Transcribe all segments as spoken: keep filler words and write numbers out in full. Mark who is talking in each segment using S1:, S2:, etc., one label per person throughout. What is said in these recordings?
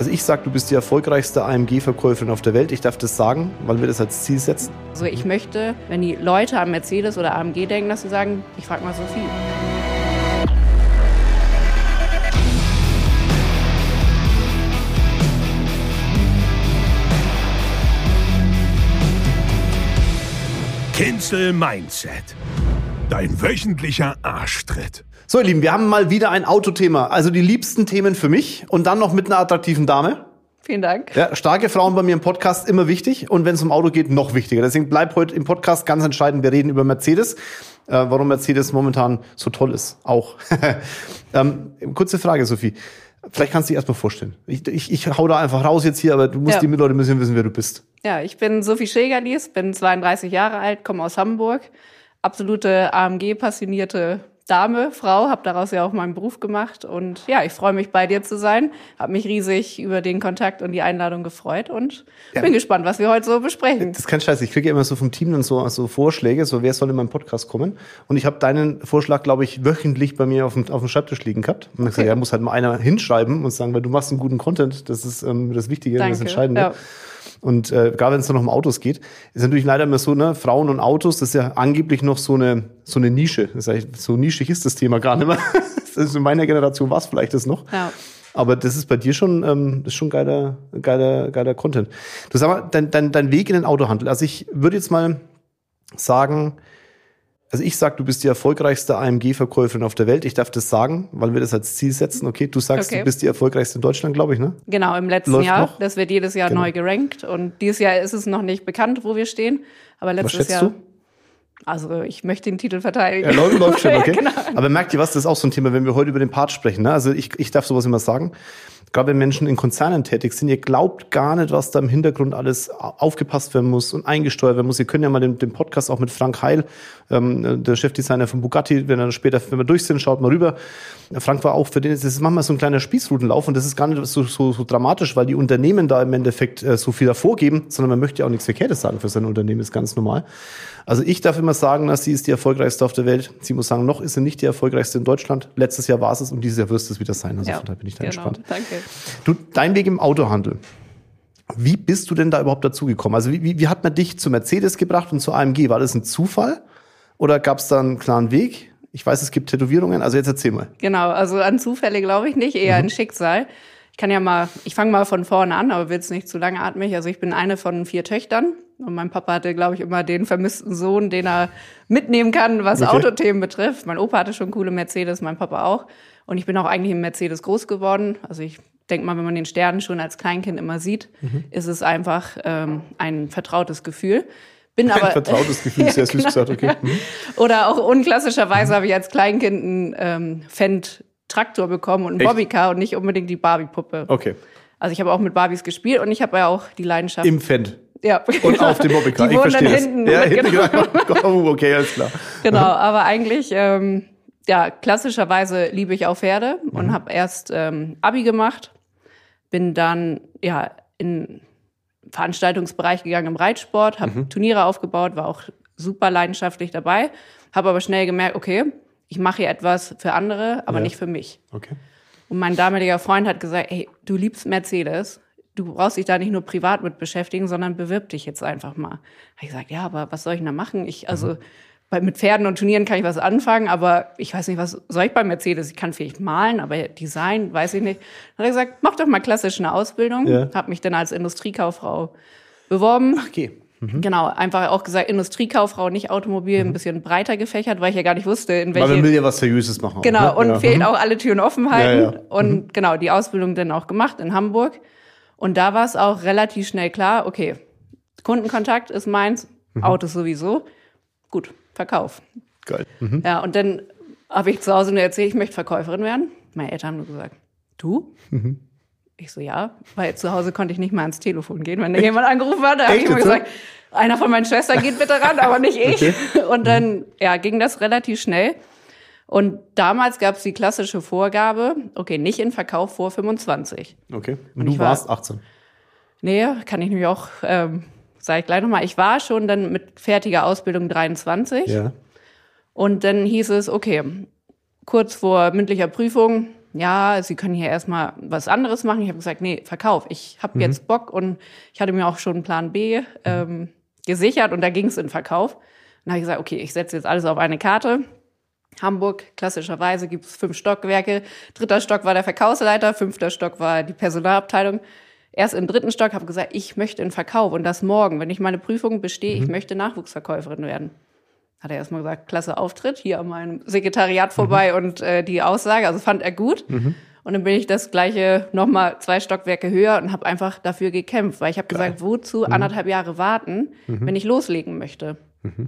S1: Also ich sage, du bist die erfolgreichste A M G-Verkäuferin auf der Welt. Ich darf das sagen, weil wir das als Ziel setzen.
S2: Also ich möchte, wenn die Leute an Mercedes oder A M G denken, dass sie sagen, ich frage mal Sophie.
S3: Cancel Mindset. Dein wöchentlicher Arschtritt.
S1: So, ihr Lieben, wir haben mal wieder ein Autothema. Also die liebsten Themen für mich und dann noch mit einer attraktiven Dame.
S2: Vielen Dank.
S1: Ja, starke Frauen bei mir im Podcast immer wichtig und wenn es um Auto geht, noch wichtiger. Deswegen bleibt heute im Podcast ganz entscheidend, wir reden über Mercedes, äh, warum Mercedes momentan so toll ist, auch. ähm, kurze Frage, Sophie. Vielleicht kannst du dich erstmal vorstellen. Ich, ich, ich hau da einfach raus jetzt hier, aber du musst, ja. Die Leute müssen wissen, wer du bist.
S2: Ja, ich bin Sophie Schilgerlies, bin zweiunddreißig Jahre alt, komme aus Hamburg. Absolute A M G-passionierte Dame, Frau, habe daraus ja auch meinen Beruf gemacht. Und ja, ich freue mich, bei dir zu sein. Habe mich riesig über den Kontakt und die Einladung gefreut und ja. bin gespannt, was wir heute so besprechen.
S1: Das ist kein Scheiß. Ich kriege ja immer so vom Team dann so, so Vorschläge, so wer soll in meinen Podcast kommen. Und ich habe deinen Vorschlag, glaube ich, wöchentlich bei mir auf dem, auf dem Schreibtisch liegen gehabt. Und ich okay. gesagt, ja, muss halt mal einer hinschreiben und sagen, weil du machst einen guten Content. Das ist ähm, das Wichtige, Danke. Das Entscheidende. Ja. Und äh, gerade wenn es dann noch um Autos geht, ist natürlich leider immer so, ne, Frauen und Autos, das ist ja angeblich noch so eine so eine Nische. Das heißt, so nischig ist das Thema gar nicht mehr. Das ist in meiner Generation war es vielleicht das noch. Ja. Aber das ist bei dir schon, ähm, das ist schon geiler, geiler, geiler Content. Du sag mal, dein, dein, dein Weg in den Autohandel. Also ich würde jetzt mal sagen, also ich sag, du bist die erfolgreichste A M G-Verkäuferin auf der Welt. Ich darf das sagen, weil wir das als Ziel setzen. Okay, du sagst, okay. Du bist die erfolgreichste in Deutschland, glaube ich, ne?
S2: Genau, im letzten Läuft Jahr. Noch? Das wird jedes Jahr genau. neu gerankt. Und dieses Jahr ist es noch nicht bekannt, wo wir stehen. Aber letztes
S1: was schätzt
S2: Jahr.
S1: Du?
S2: Also ich möchte den Titel verteidigen.
S1: Ja, läuft, läuft schon, okay.
S2: Ja, genau.
S1: Aber merkt ihr was, das ist auch so ein Thema, wenn wir heute über den Part sprechen. Ne? Also ich, ich darf sowas immer sagen. Gerade wenn Menschen in Konzernen tätig sind, ihr glaubt gar nicht, was da im Hintergrund alles aufgepasst werden muss und eingesteuert werden muss. Ihr könnt ja mal den, den Podcast auch mit Frank Heil, ähm, der Chefdesigner von Bugatti, wenn er später, wenn wir durch sind, schaut mal rüber. Frank war auch für den, das ist manchmal so ein kleiner Spießrutenlauf und das ist gar nicht so, so, so dramatisch, weil die Unternehmen da im Endeffekt äh, so viel davor geben, sondern man möchte ja auch nichts Verkehrtes sagen für sein Unternehmen, ist ganz normal. Also ich darf immer sagen, dass sie ist die erfolgreichste auf der Welt. Sie muss sagen, noch ist sie nicht die erfolgreichste in Deutschland. Letztes Jahr war es es und dieses Jahr wirst du es wieder sein. Also
S2: ja,
S1: von daher bin ich da
S2: genau,
S1: entspannt.
S2: Danke.
S1: Du, dein Weg im Autohandel. Wie bist du denn da überhaupt dazugekommen? Also wie, wie, wie hat man dich zu Mercedes gebracht und zu A M G? War das ein Zufall oder gab es da einen klaren Weg? Ich weiß, es gibt Tätowierungen, also jetzt erzähl mal.
S2: Genau, also an Zufälle glaube ich nicht, eher mhm. ein Schicksal. Ich kann ja mal, ich fange mal von vorne an, aber will es nicht zu langatmig. Also ich bin eine von vier Töchtern und mein Papa hatte, glaube ich, immer den vermissten Sohn, den er mitnehmen kann, was okay. Autothemen betrifft. Mein Opa hatte schon coole Mercedes, mein Papa auch. Und ich bin auch eigentlich im Mercedes groß geworden. Also ich denke mal, wenn man den Stern schon als Kleinkind immer sieht, mhm. ist es einfach ähm, ein vertrautes Gefühl. Bin aber,
S1: ein vertrautes Gefühl, sehr süß gesagt, okay.
S2: Ja. Mhm. Oder auch unklassischerweise mhm. habe ich als Kleinkind einen ähm, Fendt Traktor bekommen und ein Bobbycar und nicht unbedingt die Barbie-Puppe.
S1: Okay.
S2: Also ich habe auch mit Barbies gespielt und ich habe ja auch die Leidenschaft.
S1: Im Fendt.
S2: Ja.
S1: Und auf dem Bobbycar.
S2: Die
S1: ich
S2: wurden
S1: verstehe
S2: dann
S1: das.
S2: hinten.
S1: Ja, hinten
S2: Genau.
S1: Oh, okay, alles klar.
S2: Genau, aber eigentlich, ähm, ja, klassischerweise liebe ich auch Pferde und
S1: mhm.
S2: habe erst ähm, Abi gemacht, bin dann ja in Veranstaltungsbereich gegangen im Reitsport, habe mhm. Turniere aufgebaut, war auch super leidenschaftlich dabei, habe aber schnell gemerkt, okay, ich mache hier etwas für andere, aber ja. nicht für mich.
S1: Okay.
S2: Und mein damaliger Freund hat gesagt, hey, du liebst Mercedes, du brauchst dich da nicht nur privat mit beschäftigen, sondern bewirb dich jetzt einfach mal. Habe ich gesagt, ja, aber was soll ich denn da machen? Ich, also mhm. bei, mit Pferden und Turnieren kann ich was anfangen, aber ich weiß nicht, was soll ich bei Mercedes? Ich kann vielleicht malen, aber Design, weiß ich nicht. Dann hat er gesagt, mach doch mal klassisch eine Ausbildung. Ja. Habe mich dann als Industriekauffrau beworben.
S1: Ach, okay.
S2: Mhm. Genau, einfach auch gesagt, Industriekauffrau, nicht Automobil, mhm. ein bisschen breiter gefächert, weil ich ja gar nicht wusste, in welche...
S1: Weil man will ja was Seriöses machen.
S2: Genau,
S1: auch, ne?
S2: und
S1: ja.
S2: fehlt
S1: mhm.
S2: auch alle Türen offen halten.
S1: Ja, ja.
S2: Und
S1: mhm.
S2: genau, die Ausbildung dann auch gemacht in Hamburg. Und da war es auch relativ schnell klar, okay, Kundenkontakt ist meins, mhm. Autos sowieso. Gut, Verkauf.
S1: Geil. Mhm.
S2: Ja, und dann habe ich zu Hause nur erzählt, ich möchte Verkäuferin werden. Meine Eltern haben nur gesagt, du? Mhm. Ich so, ja, weil zu Hause konnte ich nicht mal ans Telefon gehen, wenn da jemand angerufen hat. Da habe ich immer gesagt, einer von meinen Schwestern geht bitte ran, aber nicht ich. Okay. Und dann ja, ging das relativ schnell. Und damals gab es die klassische Vorgabe, okay, nicht in Verkauf vor fünfundzwanzig.
S1: Okay, und du warst achtzehn?
S2: Nee, kann ich nämlich auch, ähm, sage ich gleich nochmal, ich war schon dann mit fertiger Ausbildung dreiundzwanzig.
S1: Ja.
S2: Und dann hieß es, okay, kurz vor mündlicher Prüfung, ja, Sie können hier erstmal was anderes machen. Ich habe gesagt, nee, Verkauf. Ich habe
S1: Mhm.
S2: jetzt Bock und ich hatte mir auch schon einen Plan B ähm, gesichert und da ging es in Verkauf. Dann habe ich gesagt, okay, ich setze jetzt alles auf eine Karte. Hamburg, klassischerweise gibt es fünf Stockwerke. Dritter Stock war der Verkaufsleiter, fünfter Stock war die Personalabteilung. Erst im dritten Stock habe ich gesagt, ich möchte in Verkauf und das morgen, wenn ich meine Prüfung bestehe, mhm. ich möchte Nachwuchsverkäuferin werden. Hat er erstmal gesagt, klasse Auftritt, hier an meinem Sekretariat vorbei mhm. und äh, die Aussage, also fand er gut. Mhm. Und dann bin ich das gleiche nochmal zwei Stockwerke höher und habe einfach dafür gekämpft, weil ich habe gesagt, wozu mhm. anderthalb Jahre warten, mhm. wenn ich loslegen möchte. Mhm.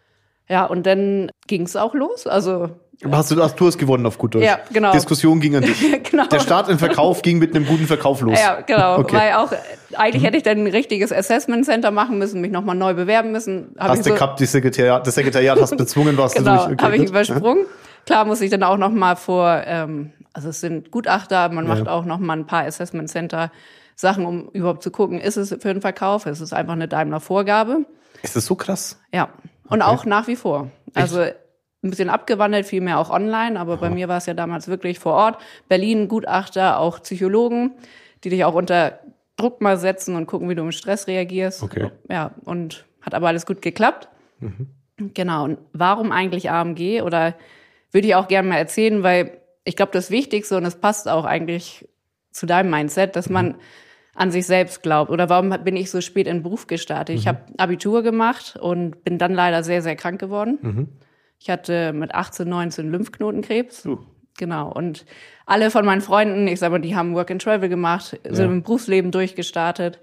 S2: Ja, und dann ging es auch los. Also
S1: Aber hast du, hast du es gewonnen auf gut Deutsch?
S2: Ja, genau.
S1: Diskussion ging an dich. Genau. Der Start im Verkauf ging mit einem guten Verkauf los.
S2: Ja, genau.
S1: Okay.
S2: Weil auch, eigentlich mhm. hätte ich dann ein richtiges Assessment Center machen müssen, mich nochmal neu bewerben müssen. Hab
S1: hast du so, gehabt, die Sekretariat, das Sekretariat hast bezwungen, warst
S2: genau,
S1: du durch.
S2: Okay, habe ich übersprungen. Ja. Klar muss ich dann auch nochmal vor, ähm, also es sind Gutachter, man ja. macht auch nochmal ein paar Assessment Center Sachen, um überhaupt zu gucken, ist es für den Verkauf? Ist es einfach eine Daimler-Vorgabe?
S1: Ist das so krass?
S2: Ja. Und okay. auch nach wie vor. Also Echt? Ein bisschen abgewandelt, viel mehr auch online, aber Aha. bei mir war es ja damals wirklich vor Ort. Berlin, Gutachter, auch Psychologen, die dich auch unter Druck mal setzen und gucken, wie du im Stress reagierst.
S1: Okay.
S2: Ja, und hat aber alles gut geklappt. Mhm. Genau. Und warum eigentlich A M G? Oder würde ich auch gerne mal erzählen, weil ich glaube, das Wichtigste, und es passt auch eigentlich zu deinem Mindset, dass mhm. man an sich selbst glaubt. Oder warum bin ich so spät in den Beruf gestartet? Mhm. Ich habe Abitur gemacht und bin dann leider sehr, sehr krank geworden. Mhm. Ich hatte mit achtzehn, neunzehn Lymphknotenkrebs. Uh. Genau. Und alle von meinen Freunden, ich sag mal, die haben Work and Travel gemacht, sind ja. im Berufsleben durchgestartet.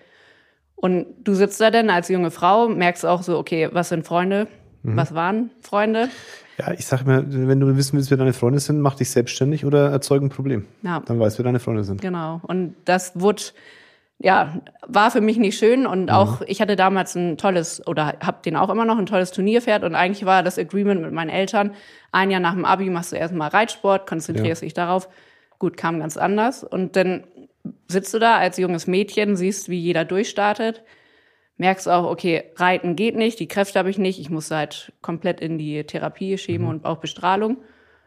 S2: Und du sitzt da dann als junge Frau, merkst auch so, okay, was sind Freunde? Mhm. Was waren Freunde?
S1: Ja, ich sag mir, wenn du wissen willst, wer deine Freunde sind, mach dich selbstständig oder erzeug ein Problem. Ja. Dann weißt du, wer deine Freunde sind.
S2: Genau. Und das wurde, ja, war für mich nicht schön. Und auch, mhm. ich hatte damals ein tolles, oder hab den auch immer noch, ein tolles Turnierpferd. Und eigentlich war das Agreement mit meinen Eltern, ein Jahr nach dem Abi machst du erstmal Reitsport, konzentrierst ja. dich darauf. Gut, kam ganz anders. Und dann sitzt du da als junges Mädchen, siehst, wie jeder durchstartet. Merkst auch, okay, Reiten geht nicht, die Kräfte habe ich nicht, ich muss halt komplett in die Therapie, Chemo mhm. und auch Bestrahlung.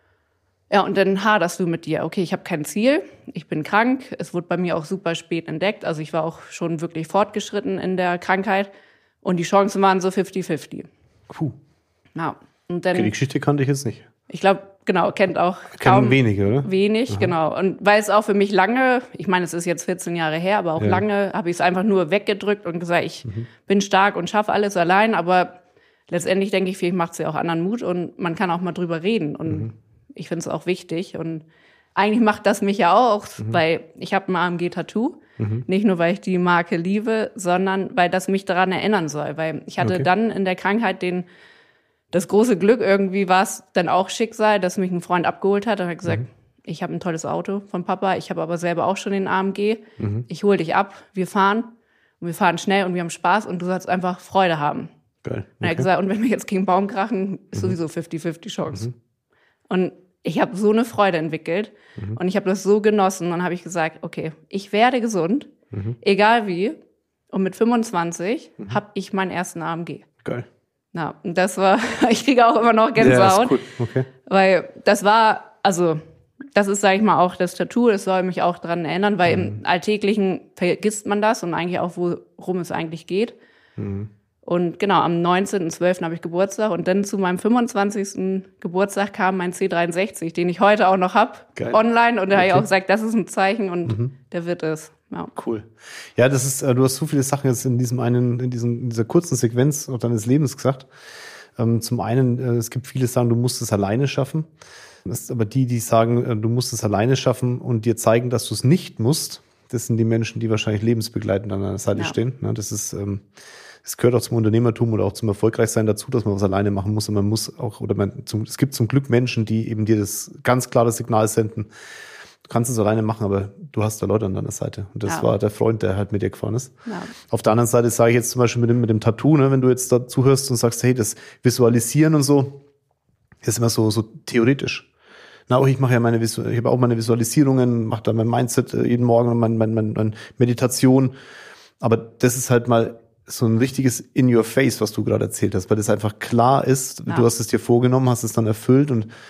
S2: Ja, und dann haderst du mit dir, okay, ich habe kein Ziel, ich bin krank, es wurde bei mir auch super spät entdeckt, also ich war auch schon wirklich fortgeschritten in der Krankheit und die Chancen waren so fifty fifty.
S1: Puh.
S2: Ja, und dann,
S1: okay, die Geschichte kannte ich jetzt nicht.
S2: Ich glaube, genau, kennt auch
S1: kaum
S2: Kennen
S1: wenige, oder?
S2: Wenig, Aha. genau. Und weil es auch für mich lange, ich meine, es ist jetzt vierzehn Jahre her, aber auch ja. lange habe ich es einfach nur weggedrückt und gesagt, ich mhm. bin stark und schaffe alles allein. Aber letztendlich denke ich, vielleicht macht es ja auch anderen Mut und man kann auch mal drüber reden. Und mhm. ich finde es auch wichtig. Und eigentlich macht das mich ja auch, mhm. weil ich habe ein A M G-Tattoo. Mhm. Nicht nur, weil ich die Marke liebe, sondern weil das mich daran erinnern soll. Weil ich hatte okay. dann in der Krankheit den Das große Glück, irgendwie war es dann auch Schicksal, dass mich ein Freund abgeholt hat. Er hat gesagt, mhm. ich habe ein tolles Auto von Papa, ich habe aber selber auch schon den A M G. Mhm. Ich hole dich ab, wir fahren und wir fahren schnell und wir haben Spaß und du sollst einfach Freude haben.
S1: Geil. Okay.
S2: Und er hat gesagt, und wenn wir jetzt gegen einen Baum krachen, ist mhm. sowieso fifty fifty Chance. Mhm. Und ich habe so eine Freude entwickelt mhm. und ich habe das so genossen. Und dann habe ich gesagt, okay, ich werde gesund, mhm. egal wie. Und mit fünfundzwanzig mhm. habe ich meinen ersten A M G.
S1: Geil.
S2: Ja, und das war, ich kriege auch immer noch Gänsehaut. Ja, das ist cool. Okay. Weil das war, also das ist, sage ich mal, auch das Tattoo, das soll mich auch daran erinnern, weil mhm. im Alltäglichen vergisst man das und eigentlich auch, worum es eigentlich geht. Mhm. Und genau, am neunzehnten zwölften habe ich Geburtstag und dann zu meinem fünfundzwanzigsten Geburtstag kam mein C dreiundsechzig, den ich heute auch noch habe, online. Und da okay. habe ich auch gesagt, das ist ein Zeichen und mhm. der wird es. Ja.
S1: Cool. Ja, das ist, du hast so viele Sachen jetzt in diesem einen, in diesem, in dieser kurzen Sequenz deines Lebens gesagt. Ähm, zum einen, äh, es gibt viele, die sagen, du musst es alleine schaffen. Das ist aber die, die sagen, äh, du musst es alleine schaffen und dir zeigen, dass du es nicht musst. Das sind die Menschen, die wahrscheinlich lebensbegleitend an deiner Seite ja. stehen. Ja, das ist, ähm, es gehört auch zum Unternehmertum oder auch zum Erfolgreichsein dazu, dass man was alleine machen muss. Und man muss auch, oder man, zum, es gibt zum Glück Menschen, die eben dir das ganz klare Signal senden. Du kannst es alleine machen, aber du hast da Leute an deiner Seite. Und das ja. war der Freund, der halt mit dir gefahren ist. Ja. Auf der anderen Seite sage ich jetzt zum Beispiel mit dem, mit dem Tattoo, ne, wenn du jetzt da zuhörst und sagst, hey, das Visualisieren und so, das ist immer so, so theoretisch. Na, auch ich mache ja meine, ich habe auch meine Visualisierungen, mache da mein Mindset jeden Morgen und meine, meine, meine Meditation. Aber das ist halt mal so ein richtiges in your face, was du gerade erzählt hast, weil das einfach klar ist. Ja. Du hast es dir vorgenommen, hast es dann erfüllt und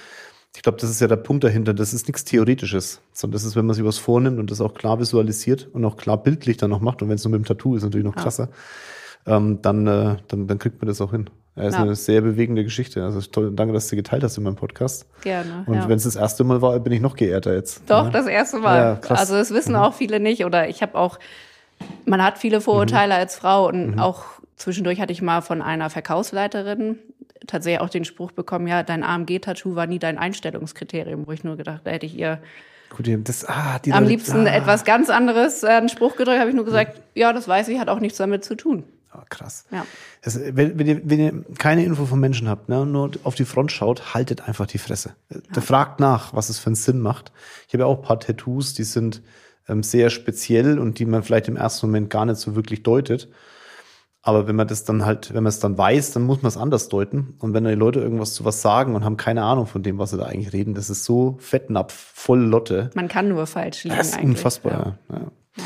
S1: Ich glaube, das ist ja der Punkt dahinter. Das ist nichts Theoretisches, sondern das ist, wenn man sich was vornimmt und das auch klar visualisiert und auch klar bildlich dann noch macht. Und wenn es nur mit dem Tattoo ist, natürlich noch krasser. Ja. Ähm, dann, äh, dann, dann kriegt man das auch hin. Ja, ist ja. eine sehr bewegende Geschichte. Also toll, danke, dass du geteilt hast in meinem Podcast.
S2: Gerne.
S1: Und ja. wenn es das erste Mal war, bin ich noch geehrter jetzt.
S2: Doch,
S1: ja.
S2: das erste Mal. Ja, krass. Also das wissen mhm. auch viele nicht. Oder ich habe auch, man hat viele Vorurteile mhm. als Frau und mhm. auch zwischendurch hatte ich mal von einer Verkaufsleiterin tatsächlich auch den Spruch bekommen, ja, dein A M G-Tattoo war nie dein Einstellungskriterium, wo ich nur gedacht, da hätte ich ihr
S1: Gut, das, ah, die
S2: am
S1: Leute,
S2: liebsten
S1: ah.
S2: etwas ganz anderes äh, einen Spruch gedrückt, habe ich nur gesagt, ja. ja, das weiß ich, hat auch nichts damit zu tun.
S1: Oh, krass.
S2: Ja.
S1: Das, wenn, wenn, ihr, wenn ihr keine Info von Menschen habt, ne, nur auf die Front schaut, haltet einfach die Fresse. Ja. Der fragt nach, was es für einen Sinn macht. Ich habe ja auch ein paar Tattoos, die sind ähm, sehr speziell und die man vielleicht im ersten Moment gar nicht so wirklich deutet. Aber wenn man das dann halt, wenn man es dann weiß, dann muss man es anders deuten. Und wenn dann die Leute irgendwas zu was sagen und haben keine Ahnung von dem, was sie da eigentlich reden, das ist so Fettnapf, voll Lotte.
S2: Man kann nur falsch liegen.
S1: Das ist
S2: eigentlich.
S1: unfassbar. Ja. Ja. Ja.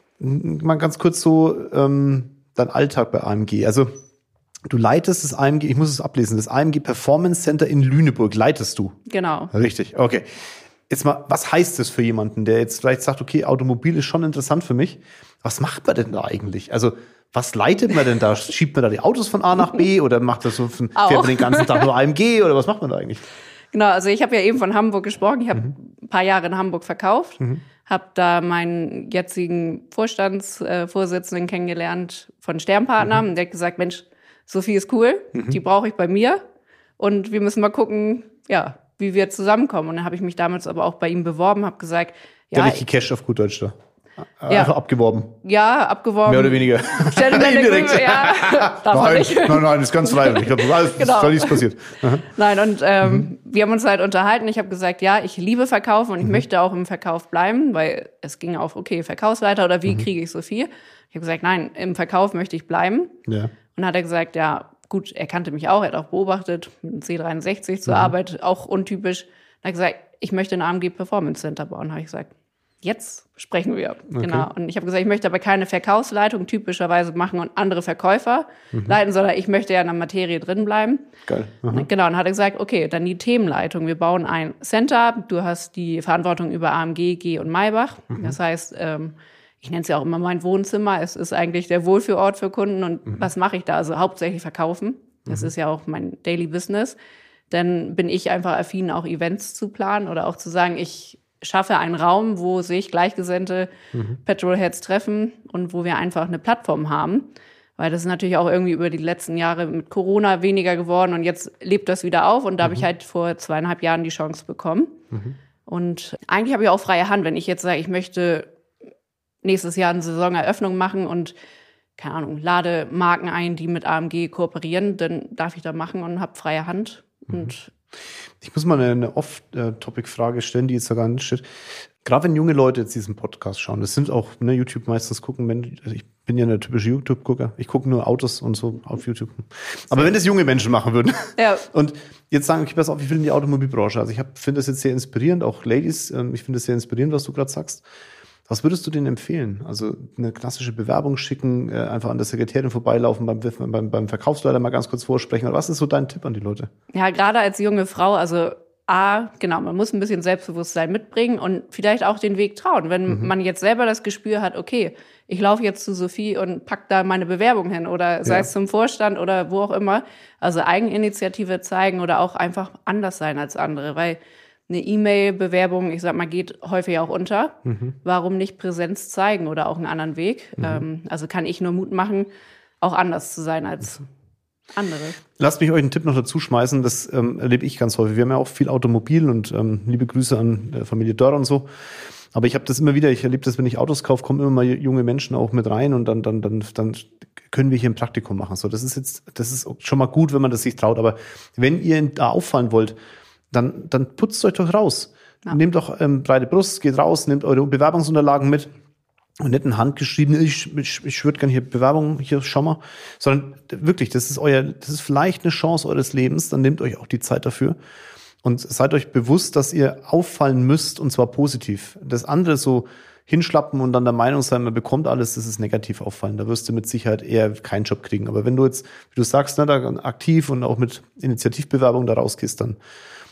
S1: Mal ganz kurz so ähm, dein Alltag bei A M G. Also du leitest das A M G, ich muss es ablesen, das A M G Performance Center in Lüneburg leitest du.
S2: Genau.
S1: Richtig, okay. Jetzt mal, was heißt das für jemanden, der jetzt vielleicht sagt, okay, Automobil ist schon interessant für mich. Was macht man denn da eigentlich? Also was leitet man denn da? Schiebt man da die Autos von A nach B oder macht das so, fährt man den ganzen Tag nur A M G oder was macht man da eigentlich?
S2: Genau, also ich habe ja eben von Hamburg gesprochen. Ich habe mhm. ein paar Jahre in Hamburg verkauft, mhm. habe da meinen jetzigen Vorstandsvorsitzenden kennengelernt von Sternpartner. Mhm. Und der hat gesagt, Mensch, Sophie ist cool, mhm. die brauche ich bei mir und wir müssen mal gucken, ja, wie wir zusammenkommen. Und dann habe ich mich damals aber auch bei ihm beworben, habe gesagt, ja.
S1: Der richtig Cash auf gut Deutsch da.
S2: Ja.
S1: Einfach abgeworben.
S2: Ja, abgeworben.
S1: Mehr oder weniger.
S2: Indirekt. Ja, darf man nicht.
S1: Nein, nein, das ist ganz freiwillig. Ich glaube, alles genau. ist da nichts passiert. Aha.
S2: Nein, und ähm, mhm. wir haben uns halt unterhalten. Ich habe gesagt, ja, ich liebe Verkaufen und ich mhm. möchte auch im Verkauf bleiben, weil es ging auf, okay, Verkaufsleiter oder wie mhm. kriege ich so viel? Ich habe gesagt, nein, im Verkauf möchte ich bleiben. Ja. Und dann hat er gesagt, ja, gut, er kannte mich auch, er hat auch beobachtet, mit dem C dreiundsechzig zur mhm. Arbeit, auch untypisch. Dann hat er gesagt, ich möchte ein A M G Performance Center bauen. Habe ich gesagt, jetzt sprechen wir. Okay. Genau. Und ich habe gesagt, ich möchte aber keine Verkaufsleitung typischerweise machen und andere Verkäufer mhm. leiten, sondern ich möchte ja in der Materie drin bleiben.
S1: Geil.
S2: Aha. Genau. Und dann hat er gesagt, okay, dann die Themenleitung. Wir bauen ein Center. Du hast die Verantwortung über A M G, G und Maybach. Mhm. Das heißt, ähm, ich nenne es ja auch immer mein Wohnzimmer. Es ist eigentlich der Wohlfühlort für Kunden. Und mhm. was mache ich da? Also hauptsächlich verkaufen. Das mhm. ist ja auch mein Daily Business. Dann bin ich einfach affin, auch Events zu planen oder auch zu sagen, ich schaffe einen Raum, wo sich gleichgesinnte mhm. Petrolheads treffen und wo wir einfach eine Plattform haben. Weil das ist natürlich auch irgendwie über die letzten Jahre mit Corona weniger geworden und jetzt lebt das wieder auf. Und da mhm. habe ich halt vor zweieinhalb Jahren die Chance bekommen. Mhm. Und eigentlich habe ich auch freie Hand, wenn ich jetzt sage, ich möchte nächstes Jahr eine Saisoneröffnung machen und, keine Ahnung, lade Marken ein, die mit A M G kooperieren, dann darf ich da machen und habe freie Hand. Mhm. Und
S1: ich muss mal eine, eine Off-Topic-Frage stellen, die jetzt da gar nicht steht. Gerade wenn junge Leute jetzt diesen Podcast schauen, das sind auch, ne, YouTube meistens gucken, wenn, also ich bin ja eine typische YouTube-Gucker, ich gucke nur Autos und so auf YouTube. Aber wenn das junge Menschen machen würden
S2: ja.
S1: und jetzt sagen, okay, pass auf, ich will in die Automobilbranche, also ich finde das jetzt sehr inspirierend, auch Ladies, ich finde das sehr inspirierend, was du gerade sagst. Was würdest du denen empfehlen? Also eine klassische Bewerbung schicken, einfach an der Sekretärin vorbeilaufen, beim, beim, beim Verkaufsleiter mal ganz kurz vorsprechen. Oder was ist so dein Tipp an die Leute?
S2: Ja, gerade als junge Frau, also A, genau, man muss ein bisschen Selbstbewusstsein mitbringen und vielleicht auch den Weg trauen. Wenn mhm. man jetzt selber das Gespür hat, okay, ich laufe jetzt zu Sophie und pack da meine Bewerbung hin oder sei ja. es zum Vorstand oder wo auch immer. Also Eigeninitiative zeigen oder auch einfach anders sein als andere, weil eine E-Mail-Bewerbung, ich sag mal, geht häufig auch unter. Mhm. Warum nicht Präsenz zeigen oder auch einen anderen Weg? Mhm. Ähm, also kann ich nur Mut machen, auch anders zu sein als andere.
S1: Lasst mich euch einen Tipp noch dazu schmeißen, das ähm, erlebe ich ganz häufig. Wir haben ja auch viel Automobil und ähm, liebe Grüße an äh, Familie Dörr und so. Aber ich habe das immer wieder, ich erlebe das, wenn ich Autos kaufe, kommen immer mal junge Menschen auch mit rein und dann, dann, dann, dann können wir hier ein Praktikum machen. So, das ist jetzt, das ist schon mal gut, wenn man das sich traut. Aber wenn ihr da auffallen wollt, dann, dann putzt euch doch raus. Ja. Nehmt doch ähm, breite Brust, geht raus, nehmt eure Bewerbungsunterlagen mit und nicht ein handgeschrieben, ich, ich, ich würde gerne hier Bewerbung, hier, schau mal. Sondern wirklich, das ist euer, das ist vielleicht eine Chance eures Lebens, dann nehmt euch auch die Zeit dafür und seid euch bewusst, dass ihr auffallen müsst und zwar positiv. Das andere so hinschlappen und dann der Meinung sein, man bekommt alles, das ist negativ auffallen. Da wirst du mit Sicherheit eher keinen Job kriegen. Aber wenn du jetzt, wie du sagst, ne, da aktiv und auch mit Initiativbewerbung da rausgehst, dann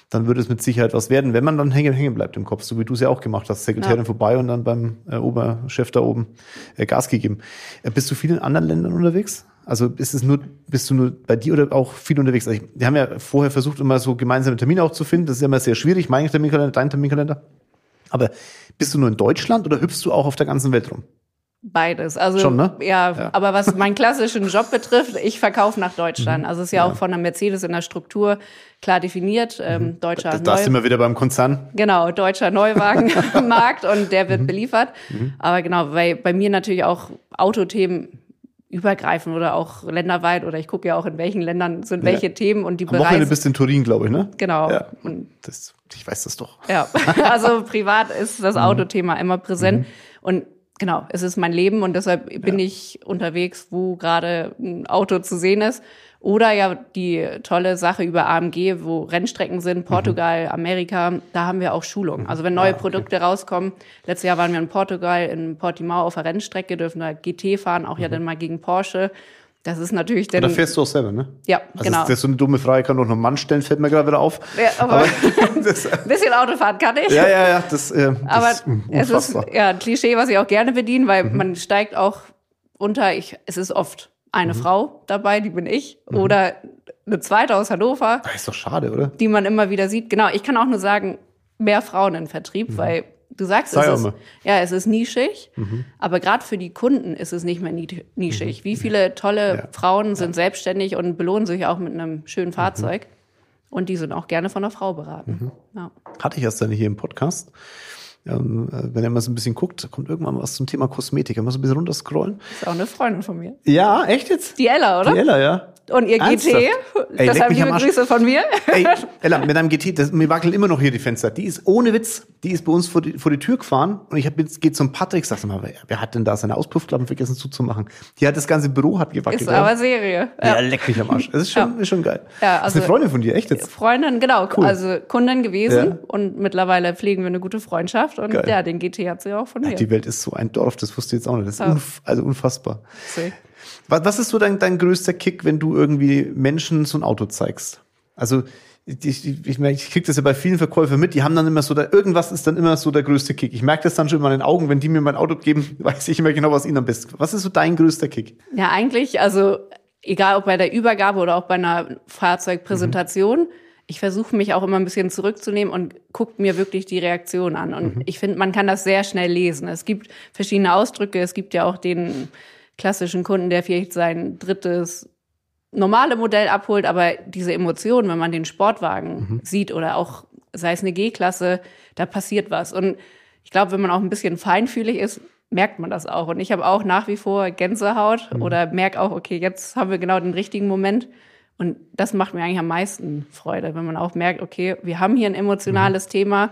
S1: dann würde es mit Sicherheit was werden, wenn man dann hängen, hängen bleibt im Kopf, so wie du es ja auch gemacht hast. Sekretärin ja. vorbei und dann beim äh, Oberchef da oben äh, Gas gegeben. Äh, bist du viel in anderen Ländern unterwegs? Also ist es nur, bist du nur bei dir oder auch viel unterwegs? Also ich, wir haben ja vorher versucht, immer so gemeinsame Termine auch zu finden. Das ist ja immer sehr schwierig, mein Terminkalender, dein Terminkalender. Aber bist du nur in Deutschland oder hüpfst du auch auf der ganzen Welt rum?
S2: Beides. Also
S1: Schon, ne?
S2: ja,
S1: ja,
S2: aber was meinen klassischen Job betrifft, ich verkaufe nach Deutschland. Also es ist ja, ja auch von der Mercedes in der Struktur klar definiert. Ähm, deutscher
S1: Da, da sind wir wieder beim Konzern.
S2: Genau, deutscher Neuwagenmarkt und der wird mhm. beliefert. Mhm. Aber genau, weil bei mir natürlich auch Autothemen übergreifen oder auch länderweit oder ich gucke ja auch, in welchen Ländern sind welche ja. Themen und die
S1: Am Wochenende bist du in Turin, glaube ich, ne?
S2: Genau.
S1: Ja. Und das, ich weiß das doch.
S2: Ja, also privat ist das Autothema immer präsent mhm. und genau, es ist mein Leben und deshalb bin ja. ich unterwegs, wo gerade ein Auto zu sehen ist. Oder ja die tolle Sache über A M G, wo Rennstrecken sind, Portugal, mhm. Amerika, da haben wir auch Schulungen. Also wenn neue ah, okay. Produkte rauskommen, letztes Jahr waren wir in Portugal, in Portimao auf der Rennstrecke, dürfen da G T fahren, auch mhm. ja dann mal gegen Porsche. Das ist natürlich dann...
S1: Und da fährst du auch selber, ne?
S2: Ja,
S1: also
S2: genau.
S1: Das ist so eine dumme Frage, kann doch noch einen Mann stellen, fällt mir gerade wieder auf.
S2: Ja, aber, aber das, ein bisschen Autofahren kann ich.
S1: Ja, ja, ja, das, äh, das
S2: aber
S1: ist
S2: es ist ja ein Klischee, was ich auch gerne bediene, weil mhm. man steigt auch unter, ich, es ist oft eine mhm. Frau dabei, die bin ich, mhm. oder eine zweite aus Hannover.
S1: Das ist doch schade, oder?
S2: Die man immer wieder sieht. Genau, ich kann auch nur sagen, mehr Frauen im Vertrieb, mhm. weil du sagst, es ist, ja, es ist nischig, mhm. aber gerade für die Kunden ist es nicht mehr nischig. Mhm. Wie viele tolle ja. Frauen sind ja. selbstständig und belohnen sich auch mit einem schönen Fahrzeug. Mhm. Und die sind auch gerne von einer Frau beraten.
S1: Mhm.
S2: Ja.
S1: Hatte ich erst dann hier im Podcast. Ähm, wenn er mal so ein bisschen guckt, kommt irgendwann mal was zum Thema Kosmetik. Wenn wir so ein bisschen runterscrollen.
S2: Ist auch eine Freundin von mir.
S1: Ja, echt jetzt?
S2: Die Ella, oder?
S1: Die Ella, ja.
S2: Und ihr Ernsthaft? G T,
S1: Ey,
S2: deshalb liebe Grüße von mir.
S1: Ey, Ella, mit deinem G T, das, mir wackeln immer noch hier die Fenster. Die ist ohne Witz, die ist bei uns vor die, vor die Tür gefahren und ich hab jetzt, geht zum Patrick, sag mal, wer, wer hat denn da seine Auspuffklappen vergessen zuzumachen? Die hat das ganze Büro hat gewackelt.
S2: Ist aber Serie.
S1: Ja, ja, leck mich am Arsch. Das ist schon, ja. ist schon geil.
S2: Ja, also,
S1: das ist eine Freundin von dir, echt jetzt?
S2: Freundin, genau.
S1: Cool.
S2: Also Kundin gewesen
S1: ja.
S2: und mittlerweile pflegen wir eine gute Freundschaft und geil. Ja, den G T hat sie auch von mir.
S1: Ja, die Welt ist so ein Dorf, das wusste ich jetzt auch nicht. Das ist ja. unf- also unfassbar.
S2: See.
S1: Was, was ist so dein, dein größter Kick, wenn du irgendwie Menschen so ein Auto zeigst? Also ich, ich, ich, ich kriege das ja bei vielen Verkäufern mit, die haben dann immer so, da, irgendwas ist dann immer so der größte Kick. Ich merke das dann schon in meinen Augen, wenn die mir mein Auto geben, weiß ich immer genau, was ihnen am besten. Was ist so dein größter Kick?
S2: Ja, eigentlich, also egal ob bei der Übergabe oder auch bei einer Fahrzeugpräsentation, mhm. ich versuche mich auch immer ein bisschen zurückzunehmen und gucke mir wirklich die Reaktion an. Und mhm. ich finde, man kann das sehr schnell lesen. Es gibt verschiedene Ausdrücke, es gibt ja auch den klassischen Kunden, der vielleicht sein drittes normale Modell abholt, aber diese Emotionen, wenn man den Sportwagen mhm. sieht oder auch, sei es eine G-Klasse, da passiert was. Und ich glaube, wenn man auch ein bisschen feinfühlig ist, merkt man das auch. Und ich habe auch nach wie vor Gänsehaut mhm. oder merke auch, okay, jetzt haben wir genau den richtigen Moment. Und das macht mir eigentlich am meisten Freude, wenn man auch merkt, okay, wir haben hier ein emotionales mhm. Thema.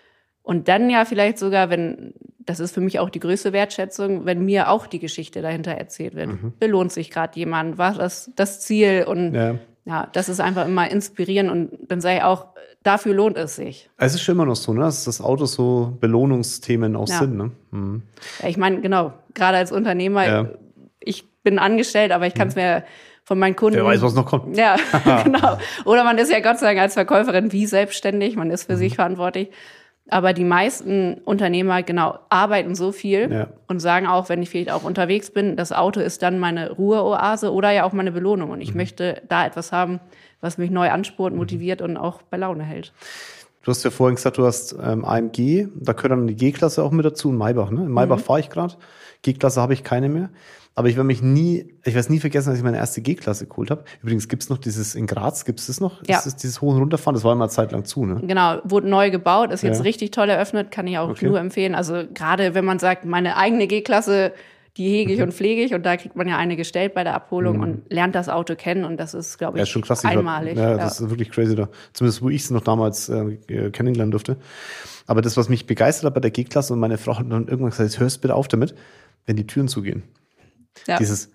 S2: Und dann ja vielleicht sogar, wenn, das ist für mich auch die größte Wertschätzung, wenn mir auch die Geschichte dahinter erzählt wird. Mhm. Belohnt sich gerade jemand? War das das Ziel? Und ja. ja, das ist einfach immer inspirierend. Und dann sage ich auch, dafür lohnt es sich.
S1: Es ist schon immer noch so, ne, dass das Auto so Belohnungsthemen auch ja. sind. Ne? Mhm.
S2: Ja, ich meine, genau, gerade als Unternehmer, ja. ich bin angestellt, aber ich kann es mhm. mir von meinen Kunden...
S1: Wer weiß, was noch kommt.
S2: Ja, genau. Oder man ist ja Gott sei Dank als Verkäuferin wie selbstständig, man ist für mhm. sich verantwortlich. Aber die meisten Unternehmer, genau, arbeiten so viel ja. und sagen auch, wenn ich vielleicht auch unterwegs bin, das Auto ist dann meine Ruheoase oder ja auch meine Belohnung. Und ich mhm. möchte da etwas haben, was mich neu anspurt, motiviert mhm. und auch bei Laune hält.
S1: Du hast ja vorhin gesagt, du hast ähm, A M G, da gehört dann die G-Klasse auch mit dazu, in Maybach. Ne? In Maybach mhm. fahre ich gerade. G-Klasse habe ich keine mehr. Aber ich werde mich nie, ich werde nie vergessen, als ich meine erste G-Klasse geholt habe. Übrigens gibt's noch dieses, in Graz gibt's das noch?
S2: Ja.
S1: Ist das dieses Hoch- und Runterfahren? Das war immer eine Zeit lang zu, ne?
S2: Genau, wurde neu gebaut, ist jetzt
S1: ja. richtig
S2: toll eröffnet, kann ich auch
S1: okay.
S2: nur empfehlen. Also gerade wenn man sagt, meine eigene G-Klasse, die hege ich mhm. und pflege ich und da kriegt man ja eine gestellt bei der Abholung mhm. und lernt das Auto kennen und das ist, glaube ich,
S1: ja, schon krass.
S2: einmalig.
S1: Ja, das ja. ist wirklich crazy da. Zumindest, wo ich es noch damals äh, kennenlernen durfte. Aber das, was mich begeistert hat bei der G-Klasse und meine Frau hat dann irgendwann gesagt, jetzt hörst bitte auf damit, wenn die Türen zugehen. Ja. Dieses